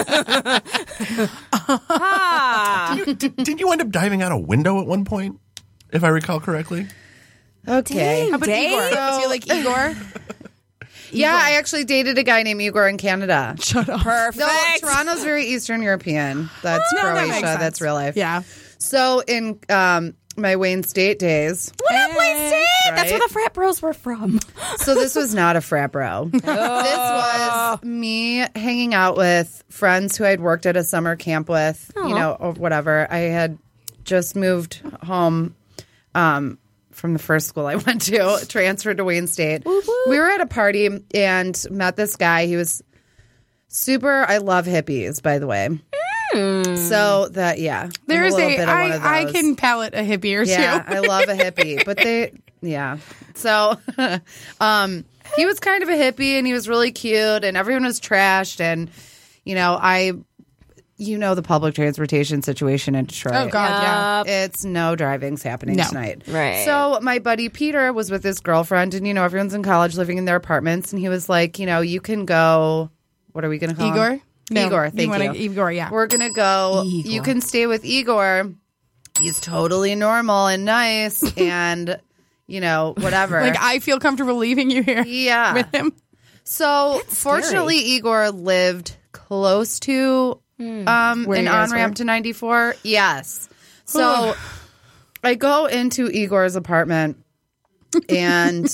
Didn't you end up diving out a window at one point, if I recall correctly? Okay. How about Igor? Was he like Igor? Yeah, I actually dated a guy named Igor in Canada. Shut up. Perfect. No, Toronto's very Eastern European. That's No, that Croatia. makes sense. That's real life. Yeah. So in my Wayne State days, What up, Wayne State? That's where Right? the frat bros were from. so this was not a frat bro. This was me hanging out with friends who I'd worked at a summer camp with, you know, or whatever. I had just moved home from the first school I went to, transferred to Wayne State. We were at a party and met this guy. He was super, I love hippies, by the way. So that, yeah. There is I'm a little bit of one of I those. can palate a hippie or Yeah, two. I love a hippie, but yeah. So, he was kind of a hippie, and he was really cute, and everyone was trashed, and you know, the public transportation situation in Detroit. Oh God, yeah. It's no driving's happening No. tonight. Right. So my buddy Peter was with his girlfriend, and you know, everyone's in college living in their apartments, and he was like, you know, you can go. What are we going to call him? Igor? No, Igor, thank wanna- you. Igor, yeah. We're going to go. You can stay with Igor. He's totally normal and nice and, you know, whatever. Like I feel comfortable leaving you here yeah. with him. So fortunately, Igor lived close to Where an you guys on-ramp were? to 94. Yes. So I go into Igor's apartment and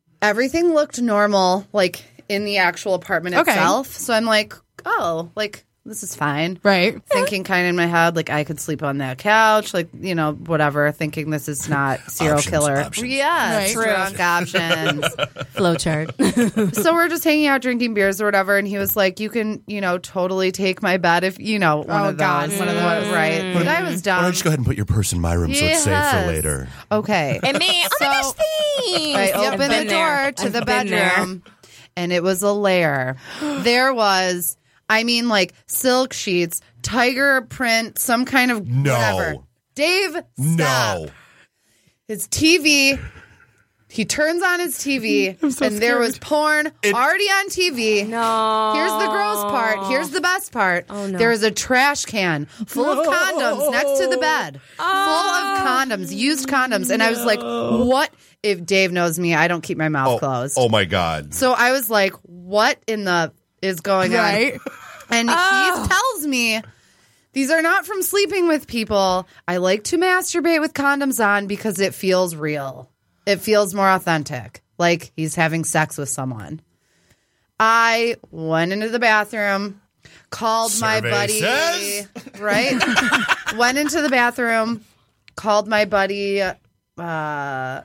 everything looked normal, like in the actual apartment Okay. itself. So I'm like, oh, like this is fine. Right. Thinking kind of in my head, like I could sleep on that couch, like, whatever, thinking this is not serial killer. Options. Yes, Right. drunk options. Flowchart. So we're just hanging out drinking beers or whatever, and he was like, you can, totally take my bed if, one of God. those. One of those, right? The guy was Why dumb. don't you go ahead and put your purse in my room so it's safe for Yes. later? Okay. And me, oh my gosh, thanks. I I've opened the been there. door to I've the been there. bedroom, and it was a lair. There was, like silk sheets, tiger print, some kind of No. whatever. Dave, stop. No. His TV. He turns on his TV, and there was porn already on TV. No. Here's the gross part. Here's the best part. Oh, no. There is a trash can full of condoms next to the bed. Full of condoms, used condoms. And I was like, what? If Dave knows me, I don't keep my mouth closed. Oh my God. So I was like, what in the is going Right. on? And he tells me, these are not from sleeping with people. I like to masturbate with condoms on because it feels real. It feels more authentic, like he's having sex with someone. I went into the bathroom, called my Survey buddy, says. right? Went into the bathroom, called my buddy, Iman,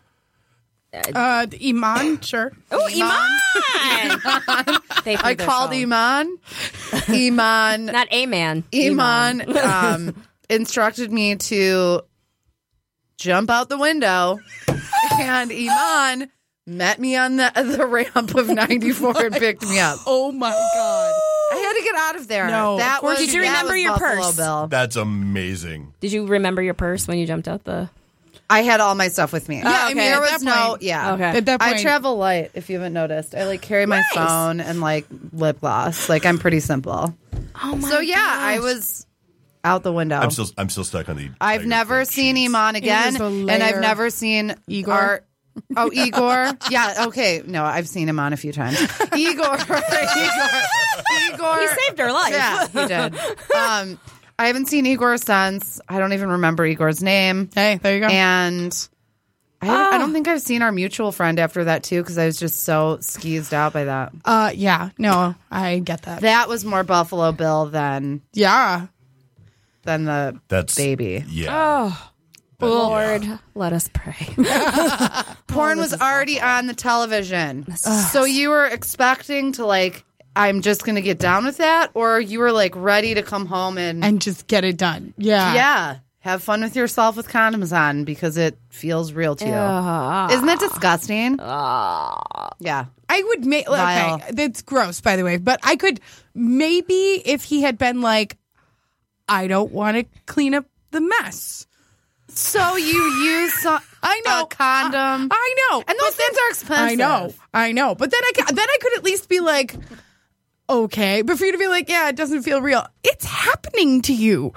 sure. Oh, Iman. I called Iman. Iman. Not a man. Iman instructed me to jump out the window, and Iman met me on the ramp of 94 and picked me up. Oh my God. I had to get out of there. No, that of course. was, Did you that remember was your Buffalo purse? Bill. That's amazing. Did you remember your purse when you jumped out the? I had all my stuff with me. I mean, there at was that no. point- Yeah. Okay. At that point, I travel light. If you haven't noticed, I carry my phone and lip gloss. I'm pretty simple. Oh my. So yeah, I was out the window. I'm still stuck on the. I've tiger never print seen sheets. Iman again, It was a and I've layer. never seen Igor? Art. Oh, Igor. Yeah. Okay. No, I've seen him on a few times. Igor. Igor. He saved her life. Yeah, he did. I haven't seen Igor since. I don't even remember Igor's name. Hey, there you go. And I don't think I've seen our mutual friend after that too, because I was just so skeezed out by that. Yeah, no, I get that. That was more Buffalo Bill than Yeah. the That's baby. Yeah. Lord, let us pray. Porn was already on the television. So you were expecting to I'm just going to get down with that, or you were ready to come home and just get it done. Yeah. yeah, have fun with yourself with condoms on because it feels real to you. Isn't that disgusting? Yeah. I would make Vile. okay, that's gross by the way, but I could maybe if he had been I don't want to clean up the mess. So you use I know a condom. I know. And those things are expensive. I know. But then I could at least be okay. But for you to be yeah, it doesn't feel real. It's happening to you.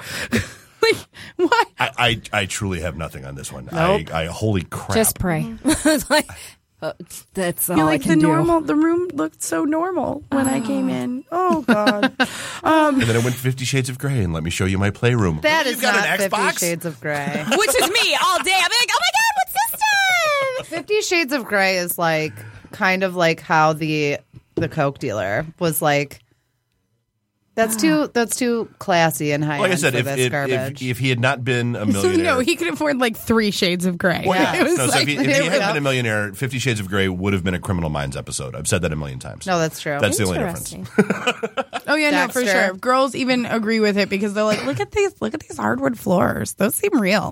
Why? I truly have nothing on this one. I holy crap. Just pray. That's all You're I can the do. normal. The room looked so normal when I came in. Oh God. And then I went 50 Shades of Grey and let me show you my playroom. That You've is got not an 50 Xbox? Shades of Grey. Which is me all day. I'm oh my God, what's this time? 50 Shades of Grey is kind of how the Coke dealer was that's too classy and high Like I end said, for this if garbage. he had not been a So millionaire. no, he could afford 3 shades of gray. Well, yeah. It was No, so if he Here we hadn't go. been a millionaire, 50 Shades of Grey would have been a Criminal Minds episode. I've said that a million times. No, that's true. That's the only difference. Oh yeah, no, for Dexter. sure. Girls even agree with it because they're look at these hardwood floors. Those seem real.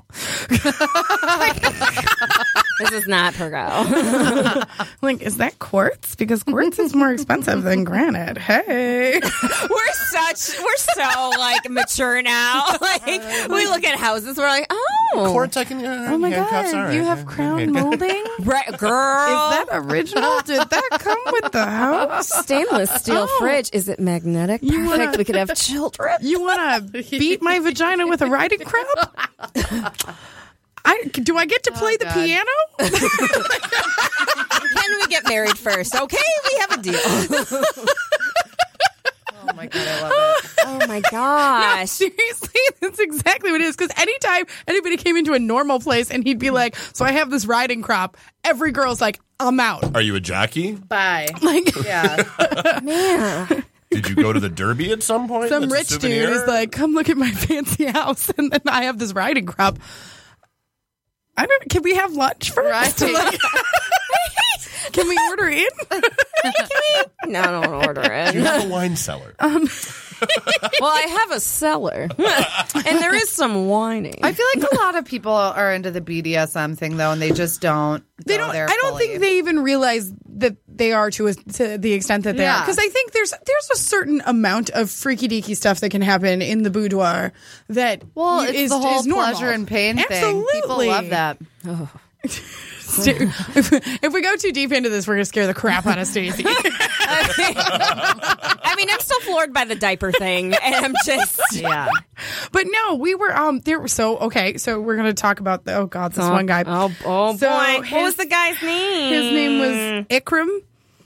This is not Pergo. Is that quartz? Because quartz is more expensive than granite. Hey. We're so mature now. We look at houses, we're oh Quartz, I can. Oh my God, you have crown molding? right, girl. Is that original? Did that come with the house? stainless steel fridge? Is it magnetic? You Perfect. wanna- We could have children. You want to beat my vagina with a riding crop? Do I get to play the God. piano? Can we get married first? Okay, we have a deal. Oh my God, I love it. Oh my gosh. Seriously, that's exactly what it is. Because anytime anybody came into a normal place and he'd be so I have this riding crop, every girl's I'm out. Are you a jockey? Bye. Like, Yeah. Man. Did Did you go to the Derby at some point? Some That's a rich dude souvenir? is like, come look at my fancy house. And then I have this riding crop. Can we have lunch first? Right. Like, can we order in? No, I don't want to order Do you it. have a wine cellar? Well, I have a cellar, and there is some whining. I feel like a lot of people are into the BDSM thing though, and they just don't. They go don't. there I don't fully. think they even realize that they are to the extent that they are. Yeah. Because I think there's a certain amount of freaky deaky stuff that can happen in the boudoir that Well, it's is the whole is normal. pleasure and pain Absolutely. thing. People love that. If we go too deep into this, we're gonna scare the crap out of Stacey. I mean, I'm still floored by the diaper thing, and I'm just Yeah. But no, we were there. So okay, so we're gonna talk about this one guy. Oh So boy, his- what was the guy's name? His name was Ikram.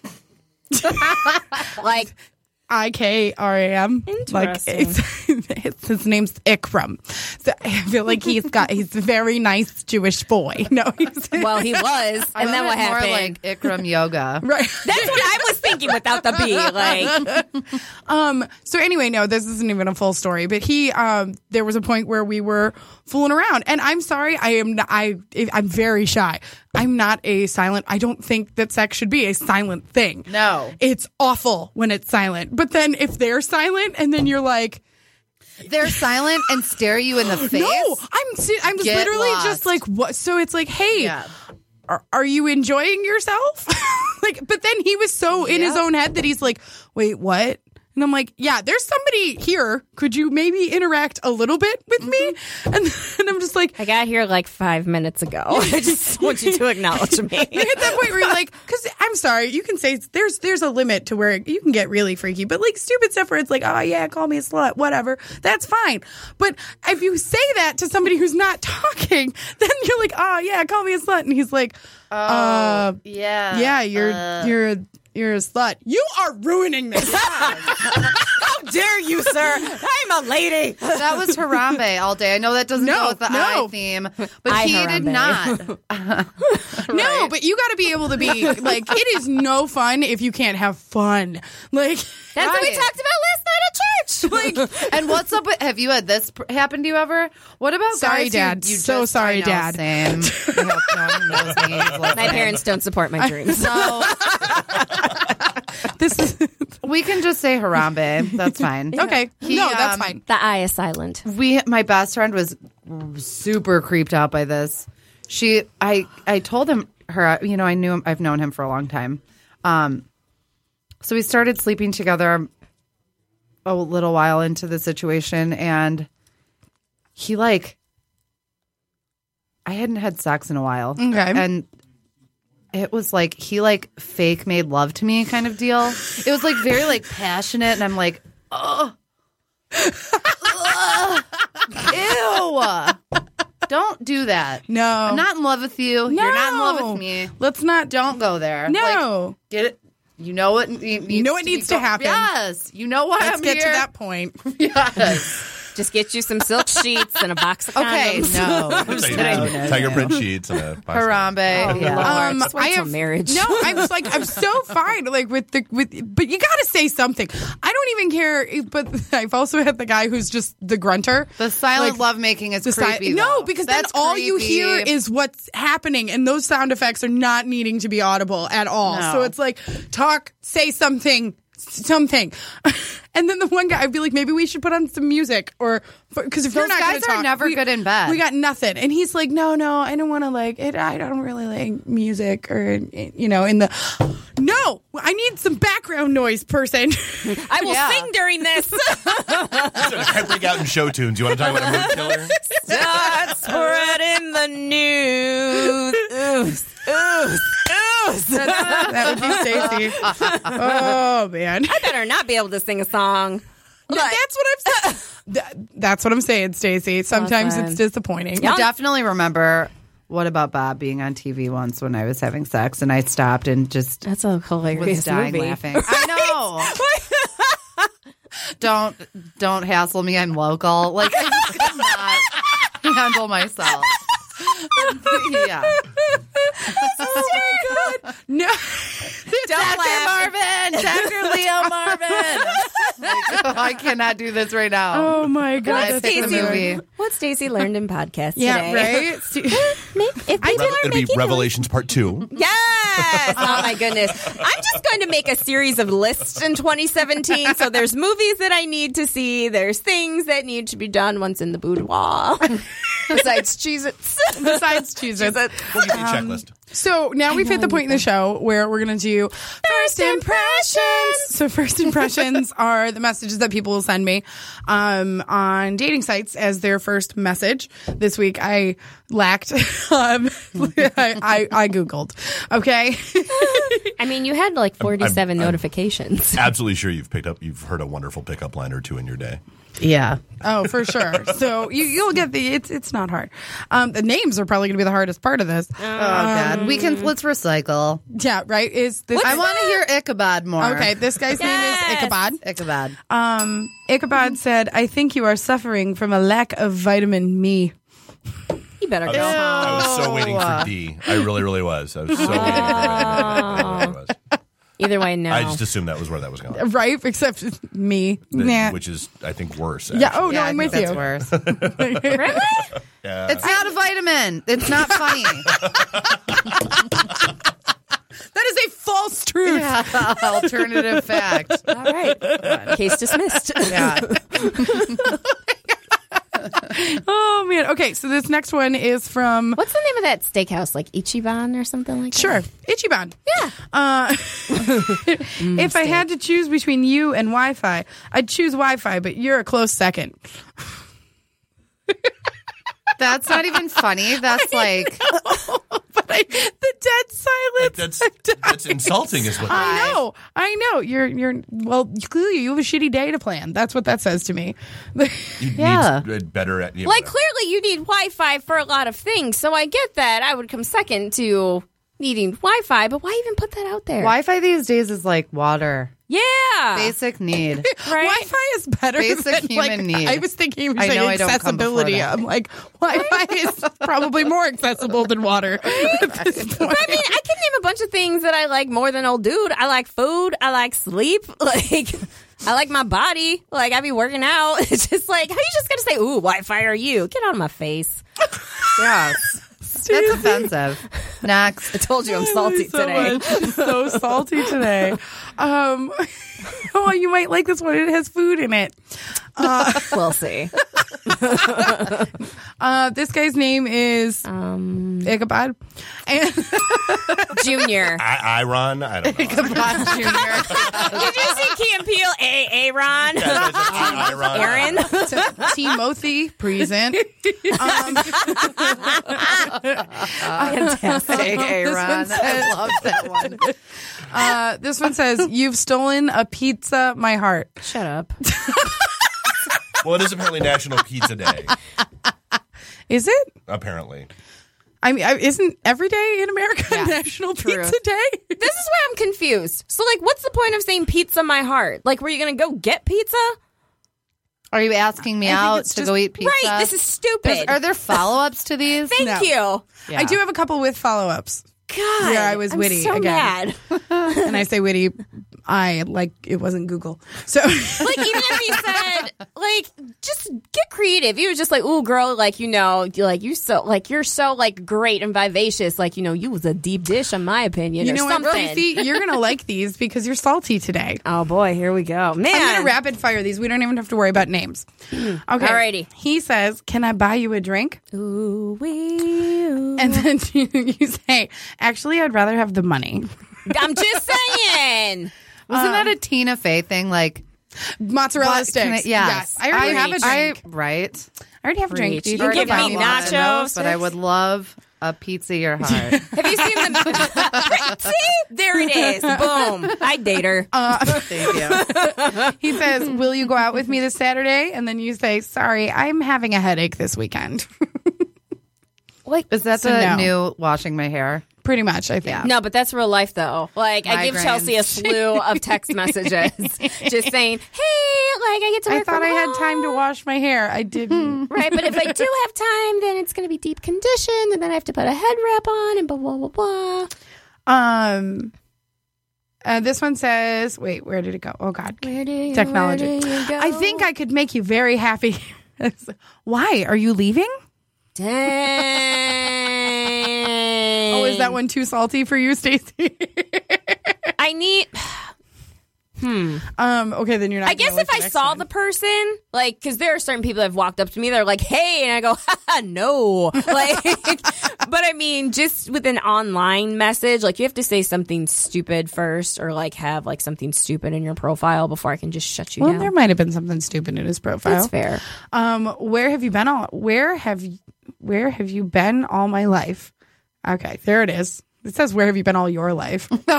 like IKRAM. Like Interesting. his name's Ikram. So I feel like he's a very nice Jewish boy. No, well, he was, I and then love what it more happened? like Ikram yoga. right. That's what I was thinking without the B. Like, So anyway, no, this isn't even a full story, but there was a point where we were fooling around, and I'm sorry, I'm very shy. I'm not a silent. I don't think that sex should be a silent thing. No. It's awful when it's silent. But then if they're silent and then you're like, They're silent and stare you in the face. no, I'm Get literally lost. just like, what? So it's like, hey, Yeah. are you enjoying yourself? Like, but then he was so in his Yeah. own head that he's like, wait, what? And I'm like, yeah, there's somebody here. Could you maybe interact a little bit with me? And then I'm just like, I got here like 5 minutes ago. I just want you to acknowledge me. you hit that point where you're like, because I'm sorry, you can say there's a limit to where you can get really freaky, but like stupid stuff where it's like, oh yeah, call me a slut, whatever, that's fine. But if you say that to somebody who's not talking, then you're like, oh yeah, call me a slut, and he's like, Yeah. yeah, you're a slut. You are ruining this. How dare you, sir? I'm a lady. That was Harambe all day. I know that doesn't No, go with the no. eye theme, but Eye he did Harambe. not. No, but you got to be able to be like, it is no fun if you can't have fun. Like, That's what we Right. talked about last night at church. Like, And what's up with, have you had this happen to you ever? What about Sorry, guys Dad. Who you So just, sorry, I know, Dad. Same. I hope no one knows me. He's my listening. parents don't support my dreams. No, this is we can just say Harambe. That's fine. okay. He, No, that's fine. The eye is silent. My best friend was super creeped out by this. I told him I knew him. I've known him for a long time. So we started sleeping together a little while into the situation, and he I hadn't had sex in a while. Okay. And it was like he fake made love to me kind of deal. It was very passionate, and I'm like, oh, ew. Don't do that. No. I'm not in love with you. You're not in love with me. Let's not. Don't go there. No. Get it? You know what needs to happen. Yes. You know why Let's I'm get here. to that point. Yes. Just get you some silk sheets and a box of Okay. condoms. No. Tiger print sheets and a box of- Harambe. Yeah. Just wait till marriage. No, I'm so fine. Like but you got to say something. I don't even care. But I've also had the guy who's just the grunter. The silent Like, lovemaking is The si- creepy. no, though. because That's then all you creepy. hear is what's happening, and those sound effects are not needing to be audible at all. No. So it's like, talk, say something. And then the one guy, I'd be like, maybe we should put on some music, or because if you're Those not guys going to talk, are never good in bed. We got nothing. And he's like, no, I don't want to like it. I don't really like music, or in the. No, I need some background noise, person. I will Yeah. sing during this. I break out in show tunes. You want to talk about a mood killer? Start spreading the news. Ooze. That would be Stacey. Oh man. I better not be able to sing a song. That's what I'm saying. That's what I'm saying, Stacey. Sometimes Listen. it's disappointing. I definitely remember What About Bob being on TV once when I was having sex, and I stopped and just That's a was hilarious dying movie. laughing. I know. Don't hassle me. I'm local. Like I just could not handle myself. Yeah. No. Don't laugh. Marvin, Dr. Leo Marvin. I cannot do this right now. Oh my I god, pick the movie. What Stacey learned in podcast Yeah, today. right. If people are It'd be making Revelations Part 2. Yes! Oh my goodness. I'm just going to make a series of lists in 2017. So there's movies that I need to see. There's things that need to be done once in the boudoir. Besides Cheez-Its. Besides Cheez-Its. We'll give you a checklist. So now we've hit the point in the show where we're going to do first impressions. So first impressions are the messages that people will send me on dating sites as their first message. This week I lacked. I Googled. Okay. I mean, you had like 47 notifications. Absolutely sure you've heard a wonderful pickup line or two in your day. Yeah. Oh, for sure. So you'll get it's not hard. The names are probably going to be the hardest part of this. Oh God. Let's recycle. Yeah, right. Is this? I want to hear Ichabod more. Okay, this guy's name is Ichabod. Ichabod. Ichabod said, "I think you are suffering from a lack of vitamin me." You better go home. I was so waiting for D. I really, really was. I was so waiting for vitamin D. Either way, no. I just assued that was where that was going. Right, except me. Nah. Which is, I think, worse. Yeah. Oh no, Yeah, I I'm think with that's you. worse. Really? Yeah. It's not a vitamin. It's not funny. That is a false truth. Yeah. Alternative fact. All right. Case dismissed. Yeah. Oh man. Okay, so this next one is from What's the name of that steakhouse? Like Ichiban or something like that? sure Ichiban. Yeah. If I had to choose between you and Wi-Fi, I'd choose Wi-Fi, but you're a close second. That's not even funny. That's like But the dead silence. That's insulting, is what. I know. You're well. Clearly, you have a shitty day to plan. That's what that says to me. You Yeah. need better at. Like, clearly you need Wi-Fi for a lot of things, so I get that. I would come second to needing Wi-Fi, but why even put that out there? Wi-Fi these days is like water. Yeah. Basic need. Right? Wi-Fi is better Basic than human need. I was thinking you were I saying know I don't come before accessibility. that. I'm like, Wi-Fi is probably more accessible than water. At this point. I mean, I can name a bunch of things that I like more than old dude. I like food. I like sleep. Like, I like my body. Like, I be working out. It's just like, how you just gonna say, ooh, Wi-Fi are you? Get out of my face. Yes. That's offensive. Next. I told you I'm salty so today. much. So salty today. Oh, you might like this one. It has food in it. We'll see. This guy's name is Ichabod. And Junior. Iron? I don't know. Did you see Key and Peele? Aaron? Iron. Aaron? Timothy present. Fantastic. Aaron. I love that one. This one says, "You've stolen a pizza, my heart." Shut up. Well, it is apparently National Pizza Day. Is it? Apparently. I mean, isn't every day in America National true. Pizza Day? This is why I'm confused. So, like, what's the point of saying pizza my heart? Like, were you going to go get pizza? Are you asking me out it's to just- go eat pizza? Right. This is stupid. Are there follow-ups to these? Thank you. Yeah. I do have a couple with follow-ups. God. Yeah, I was witty I'm so again. mad. And I say witty, it wasn't Google. So Like, even if he said, like, just get creative. He was just like, ooh, girl, like, you're so great and vivacious. Like, you was a deep dish, in my opinion, you or know what, something. Stacey? You're going to like these because you're salty today. Oh, boy, here we go. Man. I'm going to rapid fire these. We don't even have to worry about names. Okay. Alrighty. He says, "Can I buy you a drink?" Ooh, ooh. And then you say, "Actually, I'd rather have the money." I'm just saying. Wasn't that a Tina Fey thing? Like, Mozzarella what can sticks. yes. I already have a drink. Right. I already have a drink. Preach. You You can give buy me one. nachos. But I would love a pizza your heart. Have you seen the... See? There it is. Boom. I'd date her. Thank you. He says, "Will you go out with me this Saturday?" And then you say, "Sorry, I'm having a headache this weekend." Is that So the no. new washing my hair? Pretty much, I think. No, but that's real life, though. Like, I give Migraines. Chelsea a slew of text messages just saying, hey, like, I get to work I thought from I had home. time to wash my hair. I didn't. Right, but if I do have time, then it's going to be deep conditioned, and then I have to put a head wrap on, and blah, blah, blah, blah. This one says, wait, where did it go? Oh, God. Where do you Technology. go? I think I could make you very happy. Why? Are you leaving? Dang. Oh, is that one too salty for you, Stacey? I need. Okay, then you're not. I guess if I saw the person, like, because there are certain people that have walked up to me, they're like, "Hey," and I go, "Haha, no." Like, but I mean, just with an online message, like, you have to say something stupid first, or like have like something stupid in your profile before I can just shut you Well, down. there might have been something stupid in his profile. That's fair. Where have you been where have you been all my life? Okay, there it is. It says, where have you been all your life? In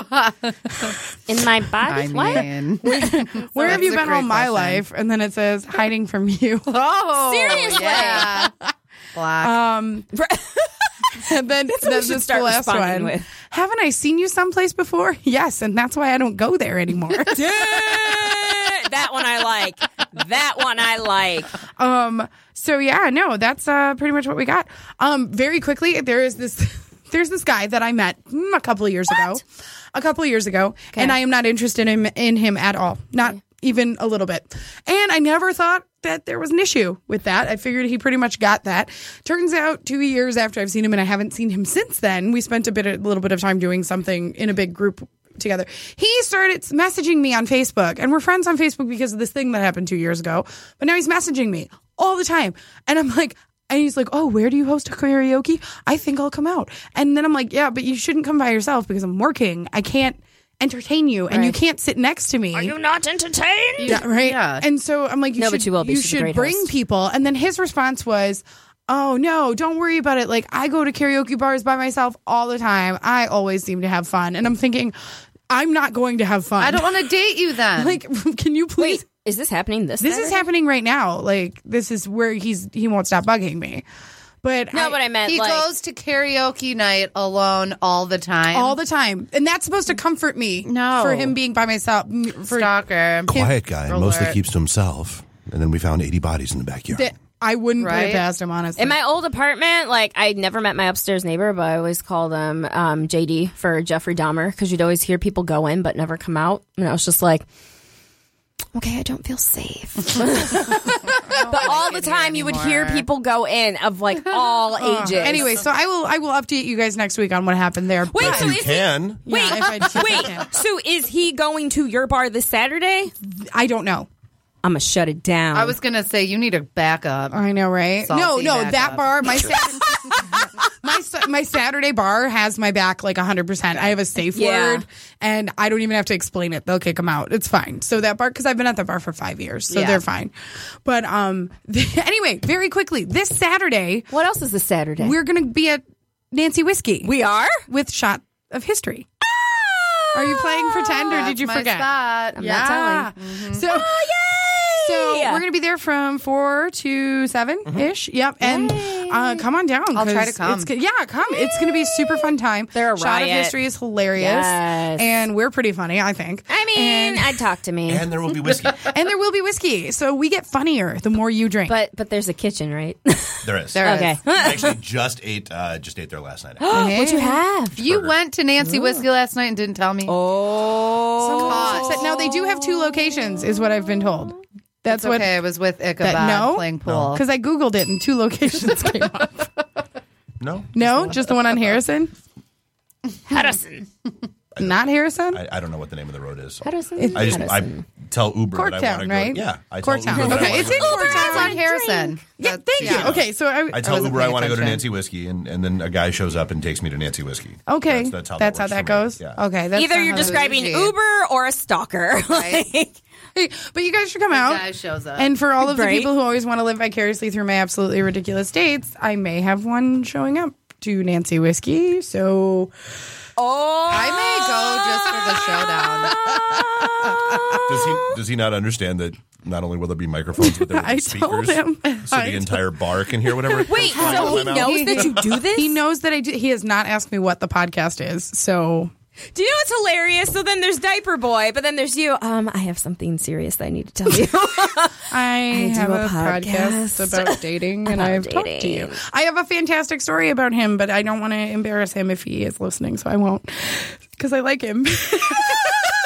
my body, I what? mean, Where have you that's a been all great my question. life? And then it says, hiding from you. oh, Seriously? yeah. Black. And then what we this should is start the last responding one. with. Haven't I seen you someplace before? Yes, and that's why I don't go there anymore. That one I like. That one I like. So yeah, no, that's pretty much what we got. Very quickly, there's this guy that I met a couple of years ago, and I am not interested in him at all, not even a little bit. And I never thought that there was an issue with that. I figured he pretty much got that. Turns out 2 years after I've seen him, and I haven't seen him since then, we spent a little bit of time doing something in a big group together. He started messaging me on Facebook, and we're friends on Facebook because of this thing that happened 2 years ago. But now he's messaging me all the time, and I'm like, and he's like, oh, where do you host a karaoke? I think I'll come out. And then I'm like, yeah, but you shouldn't come by yourself because I'm working. I can't entertain you, and you can't sit next to me. Are you not entertained? Yeah, right. Yeah. And so I'm like, No, but you will be. You She's a should great bring host. people. And then his response was, oh no, don't worry about it. Like, I go to karaoke bars by myself all the time. I always seem to have fun. And I'm thinking, I'm not going to have fun. I don't want to date you then. Like, can you please? Wait, is this happening this This is Saturday? happening right now. Like, this is where he won't stop bugging me. But No, but I meant he like. goes to karaoke night alone all the time. all the time, and that's supposed to comfort me. No. For him being by myself. For Stalker. Quiet guy, Alert. mostly keeps to himself. And then we found 80 bodies in the backyard. that I wouldn't put it Right? past him, honestly. In my old apartment, like, I never met my upstairs neighbor, but I always called him JD for Jeffrey Dahmer, because you'd always hear people go in but never come out. And I was just like, okay, I don't feel safe. But all the time you would hear people go in of like all ages. Anyway, so I will update you guys next week on what happened there. Wait, But- so You is can. Wait, Yeah, if I can. wait. So is he going to your bar this Saturday? I don't know. I'm gonna shut it down. I was going to say, you need a backup. I know, right? Salty No, backup. that bar, my Saturday bar has my back like 100%. I have a safe Yeah. word, and I don't even have to explain it. They'll kick them out. It's fine. So that bar, because I've been at that bar for 5 years, so Yeah. they're fine. But anyway, very quickly, this Saturday What else is this Saturday? we're going to be at Nancy Whiskey. We are? with Shot of History. Are you playing pretend, or did you my forget? spot. I'm Yeah. not telling. So, so we're going to be there from 4 to 7-ish. Yep. And come on down. I'll try 'cause to come. Come. It's going to be a super fun time. They're a Shot of riot. History is hilarious. Yes. And we're pretty funny, I think. I mean, I'd talk to me. And there will be whiskey. And there will be whiskey. So we get funnier the more you drink. But there's a kitchen, right? There is. There is. Okay. I actually just ate there last night. What'd you have? You went to Nancy Whiskey last night and didn't tell me. Oh. Now, they do have 2 locations, is what I've been told. That's It's what. okay. I was with Ichabod No, playing pool. because I Googled it and 2 locations came up. No? No, just the one on Harrison? Harrison. Not Harrison? I don't know what the name of the road is. Harrison. I tell Uber that I Corktown, want to go. right? Yeah. I tell Corktown. Uber that I Okay, wanna it's go in to- Corktown. It's on Harrison. Yeah, thank you. Okay, so I tell wasn't Uber I paying want to go to attention. Nancy Whiskey, and then a guy shows up and takes me to Nancy Whiskey. okay, That's how that's that how works that for me. goes. Yeah. Okay, that's Either not you're how that describing Uber. Uber or a stalker. Right. Hey, but you guys should come out. Guy shows up. And for all of the Right. people who always want to live vicariously through my absolutely ridiculous dates, I may have one showing up to Nancy Whiskey. So Oh. I may go just for the showdown. Does he not understand that not only will there be microphones, but there will be I speakers, told him. so the entire bar can hear whatever. Wait, so he knows that you do this? he knows that I do. He has not asked me what the podcast is. So Do you know what's hilarious? So then there's Diaper Boy, but then there's you. I have something serious that I need to tell you. I have do a a podcast podcast about dating, and I've talked to you. dating. I have a fantastic story about him, but I don't want to embarrass him if he is listening, so I won't, because I like him.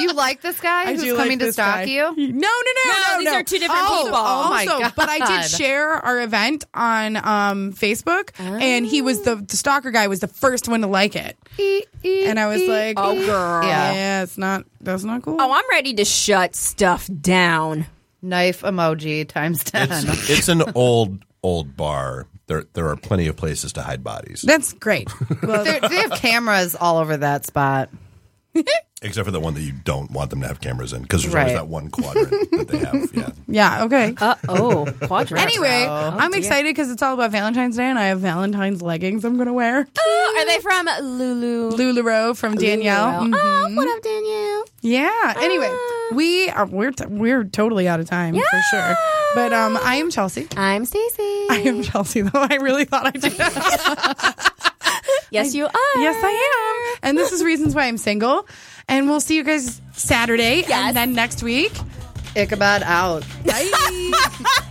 You like this guy I who's do coming like to this stalk guy. you? No, these are two different people. Oh, my God. But I did share our event on Facebook, and he was the stalker guy was the first one to like it, and I was like, Oh, girl. yeah, that's not cool. Oh, I'm ready to shut stuff down. Knife emoji times 10. It's an old bar. There are plenty of places to hide bodies, That's great. Well, They have cameras all over that spot. except for the one that you don't want them to have cameras in, because there's always Right. that one quadrant that they have. Yeah. yeah, okay. Quadrant. Anyway, I'm excited because it's all about Valentine's Day, and I have Valentine's leggings I'm going to wear. Oh, are they from Lulu? LuLaRoe from Danielle. Lulu. Mhm. Oh, what up, Danielle? Yeah. Anyway, we're totally out of time for sure. But I am Chelsea. I'm Stacey. I am Chelsea, though. I really thought I did. Yes, you are. Yes, I am. And this is Reasons Why I'm Single. And we'll see you guys Saturday Yes. and then next week. Ichabod out. Bye.